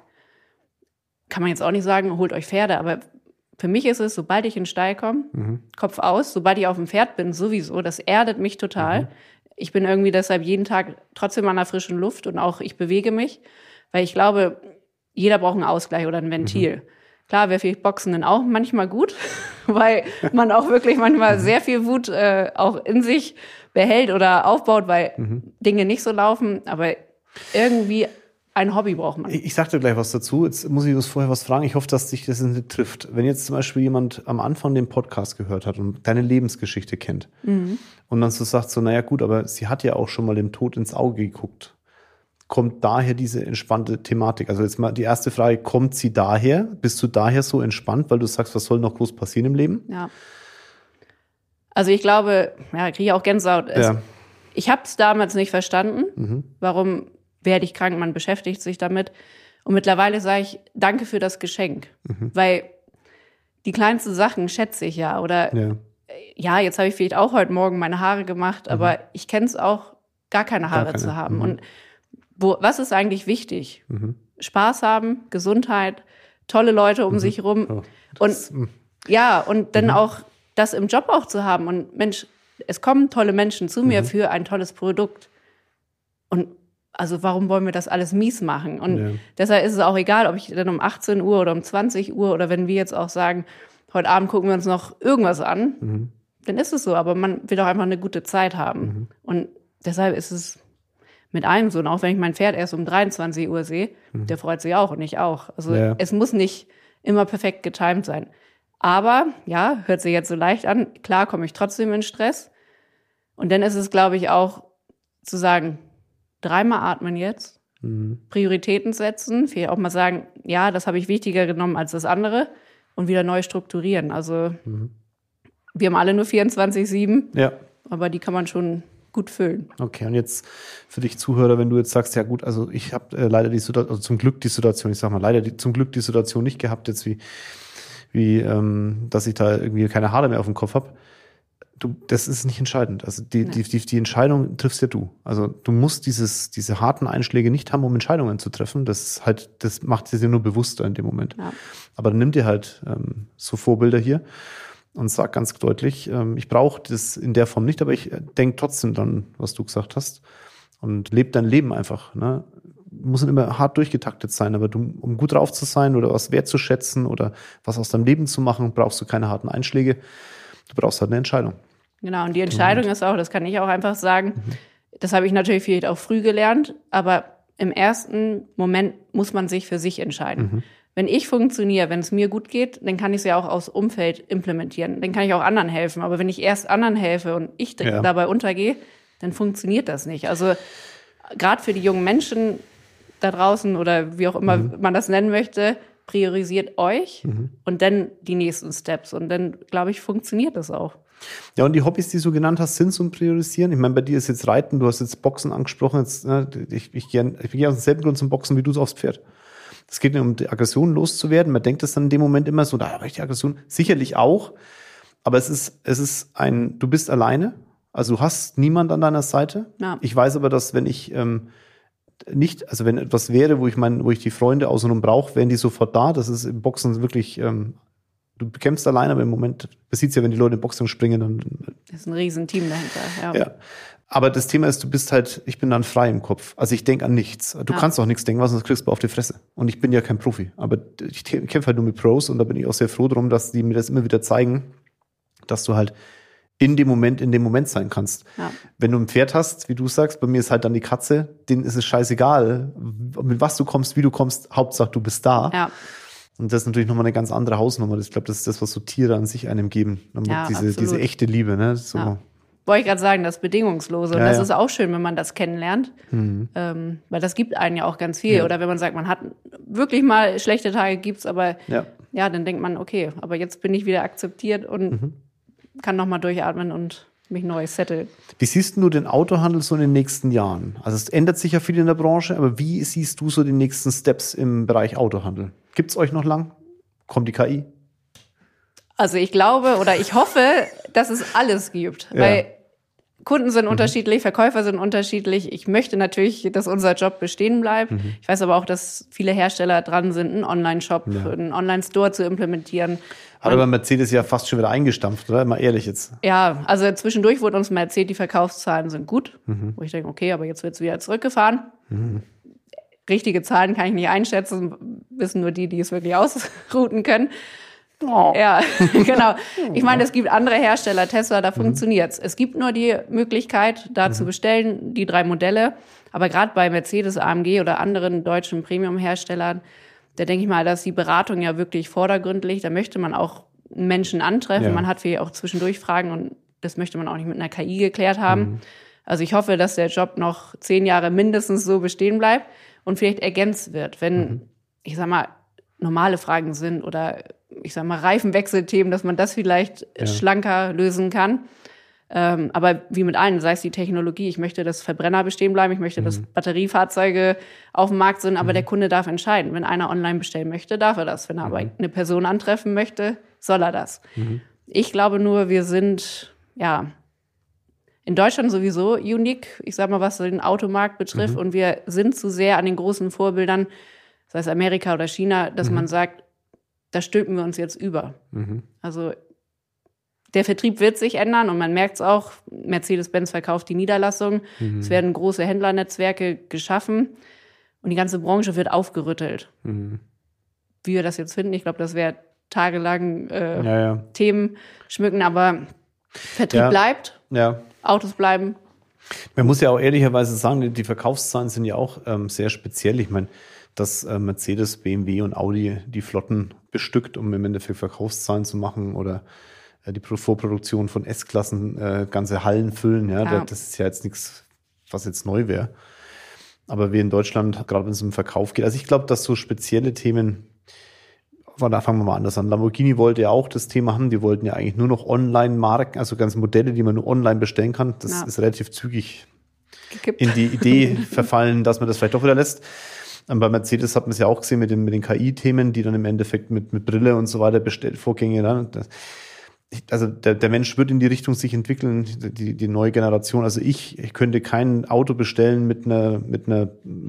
S2: kann man jetzt auch nicht sagen, holt euch Pferde, aber für mich ist es, sobald ich in den Stall komme, mhm. Kopf aus, sobald ich auf dem Pferd bin, sowieso, das erdet mich total. Mhm. Ich bin irgendwie deshalb jeden Tag trotzdem an der frischen Luft und auch ich bewege mich, weil ich glaube, jeder braucht einen Ausgleich oder ein Ventil. Mhm. Klar, wäre vielleicht Boxen dann auch manchmal gut, weil man auch wirklich manchmal mhm. sehr viel Wut äh, auch in sich behält oder aufbaut, weil mhm. Dinge nicht so laufen, aber irgendwie ein Hobby braucht man.
S1: Ich, ich sag dir gleich was dazu. Jetzt muss ich uns vorher was fragen. Ich hoffe, dass dich das nicht trifft. Wenn jetzt zum Beispiel jemand am Anfang den Podcast gehört hat und deine Lebensgeschichte kennt mhm. und dann so sagt so, naja gut, aber sie hat ja auch schon mal dem Tod ins Auge geguckt. Kommt daher diese entspannte Thematik? Also jetzt mal die erste Frage, kommt sie daher? Bist du daher so entspannt, weil du sagst, was soll noch groß passieren im Leben?
S2: Ja. Also ich glaube, ja, kriege ich auch Gänsehaut. Es,
S1: ja.
S2: Ich habe es damals nicht verstanden.
S1: Mhm.
S2: Warum werde ich krank? Man beschäftigt sich damit. Und mittlerweile sage ich, danke für das Geschenk. Mhm. Weil die kleinsten Sachen schätze ich ja. Oder ja, ja jetzt habe ich vielleicht auch heute Morgen meine Haare gemacht, mhm. aber ich kenne es auch, gar keine Haare gar keine. zu haben. Mhm. Und wo, was ist eigentlich wichtig? Mhm. Spaß haben, Gesundheit, tolle Leute um mhm. sich rum. Oh, das, und ja, und dann mhm. auch das im Job auch zu haben. Und Mensch, es kommen tolle Menschen zu mir mhm. für ein tolles Produkt. Und also warum wollen wir das alles mies machen? Und ja. deshalb ist es auch egal, ob ich dann um achtzehn Uhr oder um zwanzig Uhr oder wenn wir jetzt auch sagen, heute Abend gucken wir uns noch irgendwas an, mhm. dann ist es so. Aber man will doch einfach eine gute Zeit haben. Mhm. Und deshalb ist es mit allem so. Und auch wenn ich mein Pferd erst um dreiundzwanzig Uhr sehe, mhm. der freut sich auch und ich auch. Also ja. es muss nicht immer perfekt getimt sein. Aber, ja, hört sich jetzt so leicht an. Klar komme ich trotzdem in Stress. Und dann ist es, glaube ich, auch zu sagen, dreimal atmen jetzt, mhm. Prioritäten setzen, vielleicht auch mal sagen, ja, das habe ich wichtiger genommen als das andere und wieder neu strukturieren. Also mhm. wir haben alle nur vierundzwanzig sieben,
S1: ja.
S2: aber die kann man schon gut füllen.
S1: Okay, und jetzt für dich Zuhörer, wenn du jetzt sagst, ja gut, also ich habe äh, leider die Situation, also zum Glück die Situation, ich sag mal, leider die, zum Glück die Situation nicht gehabt, jetzt wie wie ähm, dass ich da irgendwie keine Haare mehr auf dem Kopf habe. Du, das ist nicht entscheidend. Also die, die, die, die Entscheidung triffst ja du. Also du musst dieses, diese harten Einschläge nicht haben, um Entscheidungen zu treffen. Das ist halt, das macht dir nur bewusster in dem Moment. Ja. Aber dann nimm dir halt ähm, so Vorbilder hier und sag ganz deutlich, ähm, ich brauche das in der Form nicht, aber ich denke trotzdem dann, was du gesagt hast. Und leb dein Leben einfach. Ne? Muss nicht immer hart durchgetaktet sein, aber du, um gut drauf zu sein oder was wertzuschätzen oder was aus deinem Leben zu machen, brauchst du keine harten Einschläge. Du brauchst halt eine Entscheidung.
S2: Genau, und die Entscheidung ist auch, das kann ich auch einfach sagen, mhm. das habe ich natürlich vielleicht auch früh gelernt, aber im ersten Moment muss man sich für sich entscheiden. Mhm. Wenn ich funktioniere, wenn es mir gut geht, dann kann ich es ja auch aus Umfeld implementieren. Dann kann ich auch anderen helfen. Aber wenn ich erst anderen helfe und ich ja. dabei untergehe, dann funktioniert das nicht. Also gerade für die jungen Menschen da draußen oder wie auch immer mhm. man das nennen möchte, priorisiert euch mhm. und dann die nächsten Steps. Und dann, glaube ich, funktioniert das auch.
S1: Ja, und die Hobbys, die du genannt hast, sind zum Priorisieren. Ich meine, bei dir ist jetzt Reiten, du hast jetzt Boxen angesprochen. Jetzt, ne, ich, ich gehe ich geh aus demselben Grund zum Boxen wie du aufs Pferd. Es geht nicht um die Aggression loszuwerden. Man denkt das dann in dem Moment immer so, da habe ich die Aggression. Sicherlich auch. Aber es ist, es ist ein, du bist alleine. Also du hast niemand an deiner Seite. Ja. Ich weiß aber, dass wenn ich ähm, nicht, also wenn etwas wäre, wo ich mein, wo ich die Freunde außenrum brauche, wären die sofort da. Das ist im Boxen wirklich, ähm, du kämpfst alleine, aber im Moment, man sieht ja, wenn die Leute in Boxen springen, dann.
S2: Das ist ein Riesenteam dahinter, ja.
S1: ja. Aber das Thema ist, du bist halt, ich bin dann frei im Kopf. Also ich denke an nichts. Du ja. kannst auch nichts denken, was sonst kriegst du auf die Fresse. Und ich bin ja kein Profi. Aber ich kämpfe halt nur mit Pros und da bin ich auch sehr froh drum, dass die mir das immer wieder zeigen, dass du halt in dem Moment, in dem Moment sein kannst. Ja. Wenn du ein Pferd hast, wie du sagst, bei mir ist halt dann die Katze, denen ist es scheißegal, mit was du kommst, wie du kommst, Hauptsache du bist da.
S2: Ja.
S1: Und das ist natürlich nochmal eine ganz andere Hausnummer. Ich glaube, das ist das, was so Tiere an sich einem geben.
S2: Ja,
S1: diese, diese echte Liebe. Ne? So.
S2: Ja. Wollte ich gerade sagen, das Bedingungslose. Und ja, das ja. ist auch schön, wenn man das kennenlernt. Mhm. Ähm, weil das gibt einen ja auch ganz viel. Ja. Oder wenn man sagt, man hat wirklich mal schlechte Tage, gibt's, aber ja. ja, dann denkt man, okay, aber jetzt bin ich wieder akzeptiert und mhm. kann nochmal durchatmen und mich neu setteln.
S1: Wie siehst du den Autohandel so in den nächsten Jahren? Also es ändert sich ja viel in der Branche, aber wie siehst du so die nächsten Steps im Bereich Autohandel? Gibt's euch noch lang? Kommt die K I?
S2: Also ich glaube oder ich hoffe, dass es alles gibt, ja. weil Kunden sind mhm. unterschiedlich, Verkäufer sind unterschiedlich. Ich möchte natürlich, dass unser Job bestehen bleibt. Mhm. Ich weiß aber auch, dass viele Hersteller dran sind, einen Online-Shop, ja. einen Online-Store zu implementieren.
S1: Hat aber Mercedes ja fast schon wieder eingestampft, oder? Mal ehrlich jetzt.
S2: Ja, also zwischendurch wurde uns mal erzählt, die Verkaufszahlen sind gut. Mhm. Wo ich denke, okay, aber jetzt wird es wieder zurückgefahren. Mhm. Richtige Zahlen kann ich nicht einschätzen, wissen nur die, die es wirklich ausrouten können. Oh. Ja, genau. Ich meine, es gibt andere Hersteller, Tesla, da mhm. funktioniert's. Es gibt nur die Möglichkeit, da mhm. zu bestellen, die drei Modelle. Aber gerade bei Mercedes, A M G oder anderen deutschen Premium-Herstellern, da denke ich mal, dass die Beratung ja wirklich vordergründlich, da möchte man auch Menschen antreffen. Ja. Man hat viel auch zwischendurch Fragen und das möchte man auch nicht mit einer K I geklärt haben. Mhm. Also ich hoffe, dass der Job noch zehn Jahre mindestens so bestehen bleibt und vielleicht ergänzt wird, wenn, mhm. ich sag mal, normale Fragen sind oder ich sag mal Reifenwechselthemen, dass man das vielleicht ja. schlanker lösen kann. Ähm, aber wie mit allen, sei es die Technologie, ich möchte, dass Verbrenner bestehen bleiben, ich möchte, mhm. dass Batteriefahrzeuge auf dem Markt sind, aber mhm. der Kunde darf entscheiden. Wenn einer online bestellen möchte, darf er das. Wenn er mhm. aber eine Person antreffen möchte, soll er das. Mhm. Ich glaube nur, wir sind, ja, in Deutschland sowieso unique, ich sag mal, was den Automarkt betrifft. Mhm. Und wir sind zu sehr an den großen Vorbildern, sei es Amerika oder China, dass mhm. man sagt, da stülpen wir uns jetzt über. Mhm. Also der Vertrieb wird sich ändern und man merkt es auch, Mercedes-Benz verkauft die Niederlassung, mhm. es werden große Händlernetzwerke geschaffen und die ganze Branche wird aufgerüttelt. Mhm. Wie wir das jetzt finden, ich glaube, das wäre tagelang äh, ja, ja. Themen schmücken, aber Vertrieb ja. bleibt, ja. Autos bleiben.
S1: Man muss ja auch ehrlicherweise sagen, die Verkaufszahlen sind ja auch ähm, sehr speziell. Ich meine, dass äh, Mercedes, B M W und Audi die Flotten bestückt, um im Endeffekt Verkaufszahlen zu machen oder äh, die Vorproduktion von S-Klassen, äh, ganze Hallen füllen. Ja, ja. Das ist ja jetzt nichts, was jetzt neu wäre. Aber wir in Deutschland, gerade wenn es um Verkauf geht, also ich glaube, dass so spezielle Themen, da fangen wir mal anders an. Lamborghini wollte ja auch das Thema haben, die wollten ja eigentlich nur noch Online-Marken, also ganze Modelle, die man nur online bestellen kann. Das ja. ist relativ zügig gekippt. In die Idee verfallen, dass man das vielleicht doch wieder lässt. Und bei Mercedes hat man es ja auch gesehen mit den, mit den K I-Themen, die dann im Endeffekt mit, mit Brille und so weiter bestellt, Vorgänge. Ne? Das, also der, der Mensch wird in die Richtung sich entwickeln, die, die neue Generation. Also ich, ich könnte kein Auto bestellen mit einer, mit einer,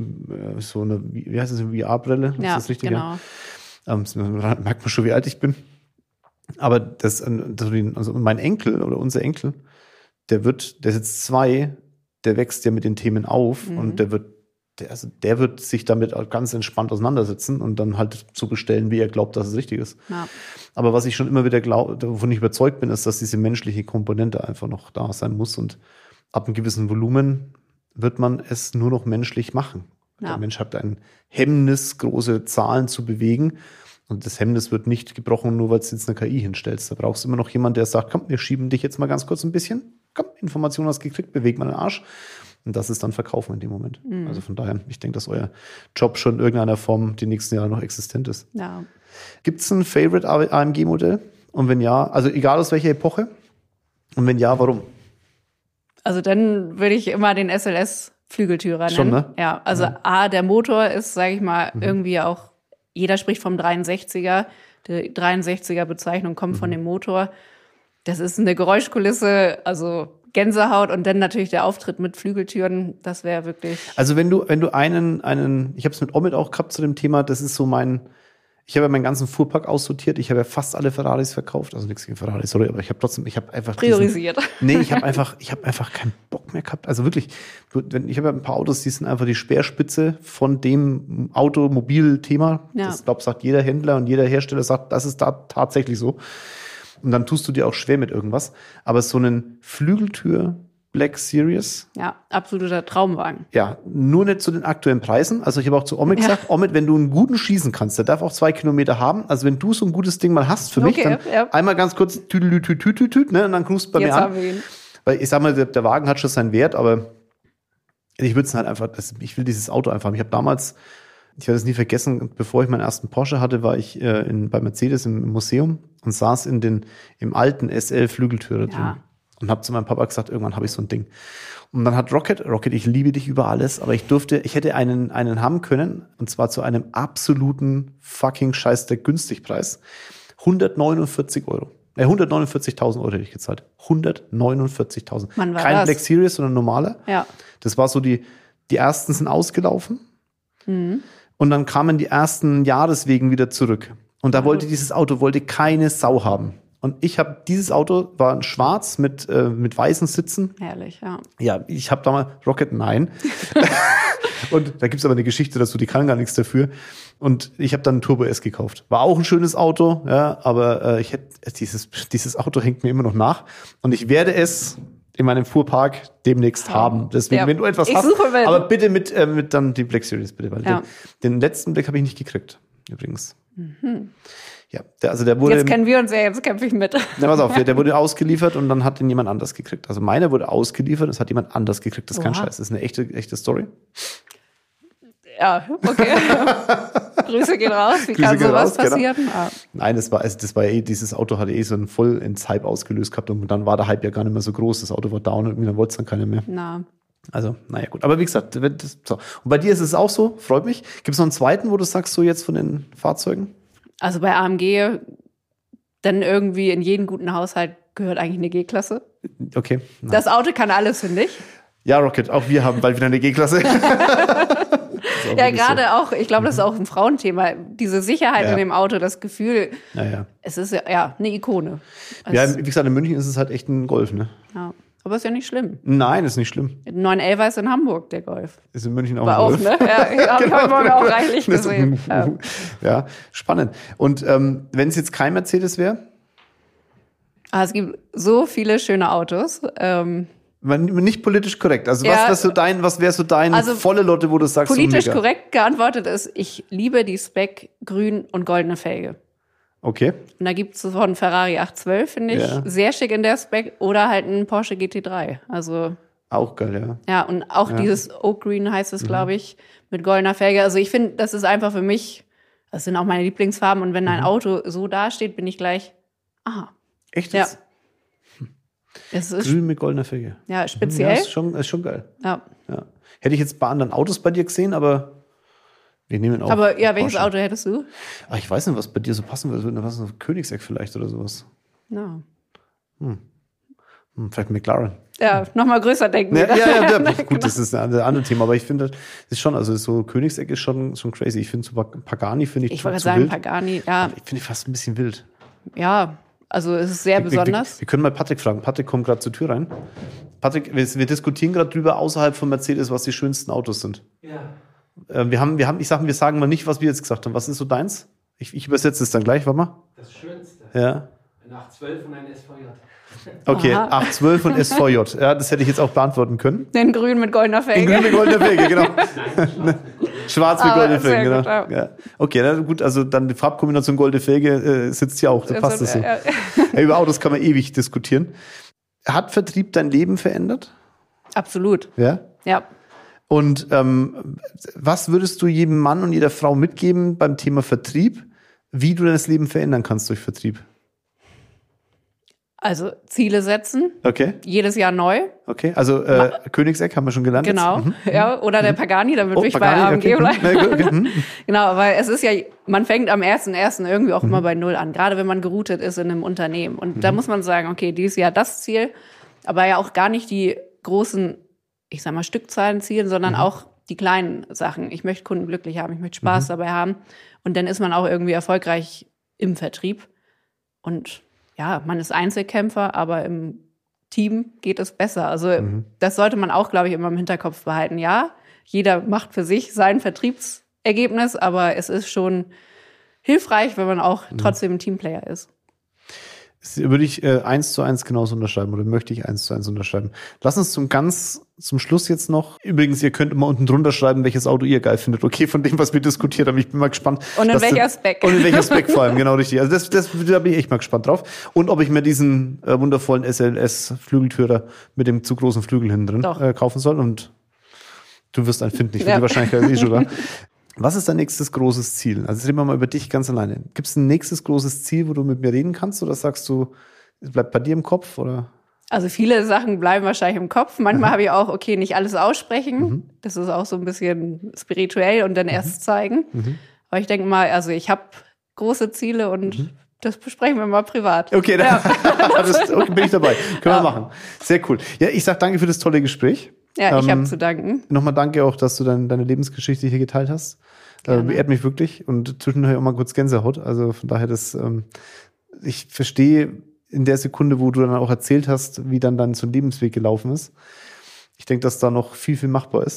S1: so einer, wie heißt das, eine V R-Brille?
S2: Ja,
S1: ist das richtig?
S2: Genau.
S1: Ähm, merkt man schon, wie alt ich bin. Aber das, also mein Enkel oder unser Enkel, der wird, der ist jetzt zwei, der wächst ja mit den Themen auf mhm. und der wird, der, also der wird sich damit ganz entspannt auseinandersetzen und dann halt so bestellen, wie er glaubt, dass es richtig ist. Ja. Aber was ich schon immer wieder glaube, wovon ich überzeugt bin, ist, dass diese menschliche Komponente einfach noch da sein muss und ab einem gewissen Volumen wird man es nur noch menschlich machen. Ja. Der Mensch hat ein Hemmnis, große Zahlen zu bewegen. Und das Hemmnis wird nicht gebrochen, nur weil du jetzt eine K I hinstellst. Da brauchst du immer noch jemanden, der sagt, komm, wir schieben dich jetzt mal ganz kurz ein bisschen. Komm, Information hast gekriegt, beweg mal den Arsch. Und das ist dann Verkaufen in dem Moment. Mhm. Also von daher, ich denke, dass euer Job schon in irgendeiner Form die nächsten Jahre noch existent ist.
S2: Ja.
S1: Gibt es ein Favorite A M G-Modell? Und wenn ja, also egal aus welcher Epoche? Und wenn ja, warum?
S2: Also dann würde ich immer den S L S Flügeltürer nennen.
S1: Schon, ne?
S2: Ja, also ja. A, der Motor ist, sage ich mal, mhm. irgendwie auch, jeder spricht vom dreiundsechziger. Die dreiundsechziger Bezeichnung kommt mhm. von dem Motor. Das ist eine Geräuschkulisse, also Gänsehaut und dann natürlich der Auftritt mit Flügeltüren, das wäre wirklich...
S1: Also wenn du wenn du einen, einen ich habe es mit Omid auch gehabt zu dem Thema, das ist so mein... Ich habe ja meinen ganzen Fuhrpark aussortiert. Ich habe ja fast alle Ferraris verkauft. Also nichts gegen Ferraris, sorry, aber ich habe trotzdem, ich habe einfach
S2: priorisiert.
S1: Diesen, nee, ich habe einfach, ich habe einfach keinen Bock mehr gehabt. Also wirklich, ich habe ja ein paar Autos, die sind einfach die Speerspitze von dem Automobil-Thema. Ja. Das, glaube ich, sagt jeder Händler und jeder Hersteller sagt, das ist da tatsächlich so. Und dann tust du dir auch schwer mit irgendwas. Aber so einen Flügeltür Black Series.
S2: Ja, absoluter Traumwagen.
S1: Ja, nur nicht zu den aktuellen Preisen. Also ich habe auch zu Omid ja. gesagt, Omid, wenn du einen guten schießen kannst, der darf auch zwei Kilometer haben. Also wenn du so ein gutes Ding mal hast für mich, okay, dann ja. einmal ganz kurz tüdelü tüt tüt tüt tüt, ne, und dann knust bei Jetzt mir an. Weil ich sag mal, der, der Wagen hat schon seinen Wert, aber ich würde es halt einfach, das, ich will dieses Auto einfach haben. Ich habe damals, ich werde es nie vergessen, bevor ich meinen ersten Porsche hatte, war ich äh, in, bei Mercedes im, im Museum und saß in den im alten S L Flügeltürer drin.
S2: Ja.
S1: Und habe zu meinem Papa gesagt, irgendwann habe ich so ein Ding. Und dann hat Rocket, Rocket, ich liebe dich über alles, aber ich durfte, ich hätte einen einen haben können, und zwar zu einem absoluten fucking Scheißdreck Günstigpreis. hundertneunundvierzig Euro. Äh, hundertneunundvierzigtausend Euro hätte ich gezahlt. hundertneunundvierzigtausend.
S2: Wann war
S1: Kein
S2: das?
S1: Black Series, sondern normaler.
S2: Ja.
S1: Das war so die, die ersten sind ausgelaufen. Mhm. Und dann kamen die ersten Jahreswegen wieder zurück. Und da ja, wollte dieses Auto, wollte keine Sau haben. Und ich habe, dieses Auto war schwarz mit, äh, mit weißen Sitzen.
S2: Herrlich, ja.
S1: Ja, ich habe damals, Rocket, nein. Und da gibt's aber eine Geschichte dazu, die kann gar nichts dafür. Und ich habe dann ein Turbo S gekauft. War auch ein schönes Auto, ja, aber äh, ich hätte dieses dieses Auto hängt mir immer noch nach und ich werde es in meinem Fuhrpark demnächst ja. haben. Deswegen, ja. wenn du etwas ich hast, aber bitte mit äh, mit dann die Black Series bitte, weil ja. den, den letzten Black habe ich nicht gekriegt übrigens. Mhm. Ja, der, also der wurde.
S2: Jetzt kennen wir uns ja, jetzt kämpfe ich mit.
S1: Na, pass auf, der, der wurde ausgeliefert und dann hat den jemand anders gekriegt. Also meiner wurde ausgeliefert, das hat jemand anders gekriegt. Das ist kein Scheiß, das ist eine echte, echte Story.
S2: Ja, okay. Grüße gehen raus. Wie Grüße kann sowas raus, passieren? Genau. Ah.
S1: Nein, das war, also das war eh, dieses Auto hatte eh so einen voll ins Hype ausgelöst gehabt und dann war der Hype ja gar nicht mehr so groß. Das Auto war down und dann wollte es dann keiner mehr.
S2: Na.
S1: Also, naja, gut. Aber wie gesagt, das, so. Und bei dir ist es auch so, freut mich. Gibt es noch einen zweiten, wo du sagst, so jetzt von den Fahrzeugen?
S2: Also bei A M G, dann irgendwie in jeden guten Haushalt gehört eigentlich eine G-Klasse.
S1: Okay.
S2: Na. Das Auto kann alles, finde ich.
S1: Ja, Rocket, auch wir haben bald wieder eine G-Klasse.
S2: Ja, gerade so. Auch, ich glaube, das ist auch ein Frauenthema. Diese Sicherheit ja. in dem Auto, das Gefühl,
S1: ja, ja.
S2: es ist ja, ja eine Ikone.
S1: Also, ja, wie gesagt, in München ist es halt echt ein Golf, ne?
S2: Ja. Aber ist ja nicht schlimm.
S1: Nein, ist nicht schlimm.
S2: neun elfer ist in Hamburg, der Golf.
S1: Ist in München auch
S2: War
S1: ein Golf.
S2: Auch, ne? Ja, habe ich heute Morgen auch reichlich gesehen.
S1: Ja. ja, spannend. Und ähm, wenn es jetzt kein Mercedes wäre?
S2: Ah, es gibt so viele schöne Autos. Ähm,
S1: Nicht politisch korrekt. Also was
S2: ja,
S1: wärst du dein, was wärst du dein
S2: also
S1: volle Lotte, wo du sagst,
S2: politisch
S1: so
S2: korrekt geantwortet ist, ich liebe die Spec grün und goldene Felge.
S1: Okay.
S2: Und da gibt es von Ferrari acht zwölf, finde ich, ja. sehr schick in der Spec. Oder halt einen Porsche G T drei. Also
S1: auch geil, ja.
S2: Ja, und auch ja. dieses Oak Green heißt es, mhm. glaube ich, mit goldener Felge. Also ich finde, das ist einfach für mich, das sind auch meine Lieblingsfarben. Und wenn ein mhm. Auto so dasteht, bin ich gleich, aha.
S1: Echt?
S2: Ja. Es ist
S1: grün mit goldener Felge.
S2: Ja, speziell.
S1: Ja, ist schon, ist schon geil.
S2: Ja.
S1: ja. Hätte ich jetzt bei anderen Autos bei dir gesehen, aber wir nehmen auch.
S2: Aber ja, welches Auto hättest du?
S1: Ach, ich weiß nicht, was bei dir so passen würde. Was ist Königseck vielleicht oder sowas?
S2: No.
S1: Hm. Hm, vielleicht McLaren.
S2: Ja, nochmal größer denken.
S1: Ja, ja, ja, ja. Gut, genau. Das ist ein anderes Thema, aber ich finde, das ist schon, also so Königseck ist schon, schon crazy. Ich finde so Pagani finde ich
S2: Ich wollte sagen, wild. Pagani, ja.
S1: Ich finde fast ein bisschen wild.
S2: Ja, also es ist sehr
S1: wir,
S2: besonders.
S1: Wir, wir können mal Patrick fragen. Patrick kommt gerade zur Tür rein. Patrick, wir, wir diskutieren gerade drüber außerhalb von Mercedes, was die schönsten Autos sind.
S4: Ja.
S1: Äh, wir haben, wir haben, ich sag, wir sagen mal nicht, was wir jetzt gesagt haben. Was ist so deins? Ich, ich übersetze es dann gleich, warte mal.
S4: Das Schönste.
S1: Ja.
S4: Ein acht zwölf und ein S V J.
S1: Okay, acht zwölf und S V J. Ja, das hätte ich jetzt auch beantworten können.
S2: Den grün mit goldener Felge.
S1: Den grün mit goldener Felge, genau.
S4: Nein,
S1: schwarz mit goldener Felge, genau.
S2: Gut, ja.
S1: Ja. Okay, na gut, also dann die Farbkombination goldene Felge äh, sitzt ja auch, da passt das so. Ja. Ja, über Autos kann man ewig diskutieren. Hat Vertrieb dein Leben verändert?
S2: Absolut.
S1: Ja?
S2: Ja.
S1: Und ähm, was würdest du jedem Mann und jeder Frau mitgeben beim Thema Vertrieb, wie du das Leben verändern kannst durch Vertrieb?
S2: Also Ziele setzen.
S1: Okay.
S2: Jedes Jahr neu.
S1: Okay, also äh, Königseck haben wir schon gelernt.
S2: Genau,
S1: mhm.
S2: ja, oder der Pagani, dann würde
S1: oh,
S2: ich
S1: Pagani,
S2: bei A M G
S1: okay.
S2: bleiben.
S1: Okay. Mhm.
S2: Genau, weil es ist ja, man fängt am ersten ersten irgendwie auch
S1: mhm.
S2: immer bei Null an, gerade wenn man geroutet ist in einem Unternehmen. Und
S1: mhm.
S2: da muss man sagen, okay, dieses Jahr das Ziel, aber ja auch gar nicht die großen, ich sag mal, Stückzahlen zielen, sondern mhm. auch die kleinen Sachen. Ich möchte Kunden glücklich haben, ich möchte Spaß mhm. dabei haben. Und dann ist man auch irgendwie erfolgreich im Vertrieb. Und ja, man ist Einzelkämpfer, aber im Team geht es besser. Also mhm. das sollte man auch, glaube ich, immer im Hinterkopf behalten. Ja, jeder macht für sich sein Vertriebsergebnis, aber es ist schon hilfreich, wenn man auch mhm. trotzdem ein Teamplayer ist.
S1: Das würde ich äh, eins zu eins genauso unterschreiben oder möchte ich eins zu eins unterschreiben. Lass uns zum ganz zum Schluss jetzt noch. Übrigens, ihr könnt immer unten drunter schreiben, welches Auto ihr geil findet. Okay, von dem, was wir diskutiert haben. Ich bin mal gespannt.
S2: Und in welcher Spec.
S1: Und in welcher Spec vor allem, genau richtig. Also das, das, da bin ich echt mal gespannt drauf. Und ob ich mir diesen äh, wundervollen S L S-Flügeltürer mit dem zu großen Flügel hinten drin äh, kaufen soll. Und du wirst einen finden. Ich finde
S2: ja.
S1: die Wahrscheinlichkeit eh schon da. Was ist dein nächstes großes Ziel? Also jetzt reden wir mal über dich ganz alleine. Gibt es ein nächstes großes Ziel, wo du mit mir reden kannst? Oder sagst du, es bleibt bei dir im Kopf? Oder?
S2: Also viele Sachen bleiben wahrscheinlich im Kopf. Manchmal habe ich auch, okay, nicht alles aussprechen. Mhm. Das ist auch so ein bisschen spirituell und dann mhm. erst zeigen. Mhm. Aber ich denke mal, also ich habe große Ziele und mhm. das besprechen wir mal privat.
S1: Okay,
S2: ja.
S1: das, okay, bin ich dabei. Können ja. wir machen. Sehr cool. Ja, ich sag danke für das tolle Gespräch.
S2: Ja, ich
S1: ähm,
S2: habe zu danken.
S1: Nochmal danke auch, dass du dein, deine Lebensgeschichte hier geteilt hast. Äh, beehrt mich wirklich und zwischendurch auch mal kurz Gänsehaut. Also von daher, das, ähm, ich verstehe in der Sekunde, wo du dann auch erzählt hast, wie dann dann so ein Lebensweg gelaufen ist. Ich denke, dass da noch viel, viel machbar ist.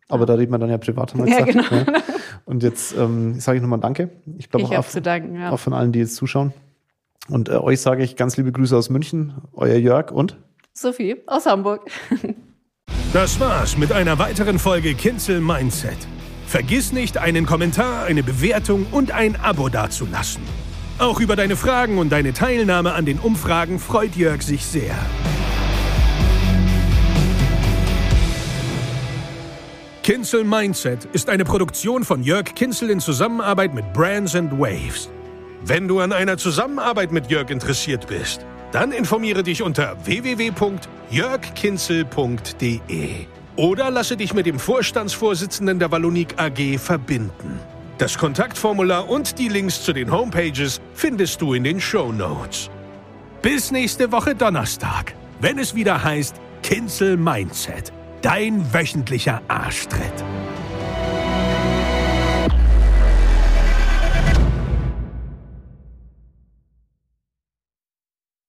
S1: Aber da reden wir dann ja privat. Haben wir
S2: Ja,
S1: gesagt,
S2: genau.
S1: ja. Und jetzt ähm, sage ich nochmal Danke. Ich glaube
S2: Ich
S1: auch,
S2: habe
S1: auf-
S2: zu danken, ja.
S1: auch von allen, die jetzt zuschauen. Und äh, euch sage ich ganz liebe Grüße aus München. Euer Jörg und
S2: Sophie aus Hamburg.
S3: Das war's mit einer weiteren Folge Kinzel Mindset. Vergiss nicht, einen Kommentar, eine Bewertung und ein Abo dazulassen. Auch über deine Fragen und deine Teilnahme an den Umfragen freut Jörg sich sehr. Kinzel Mindset ist eine Produktion von Jörg Kinzel in Zusammenarbeit mit Brands and Waves. Wenn du an einer Zusammenarbeit mit Jörg interessiert bist, dann informiere dich unter w w w punkt jörg kinzel punkt d e oder lasse dich mit dem Vorstandsvorsitzenden der Wallonik A G verbinden. Das Kontaktformular und die Links zu den Homepages findest du in den Shownotes. Bis nächste Woche Donnerstag, wenn es wieder heißt Kinzel Mindset, dein wöchentlicher Arschtritt.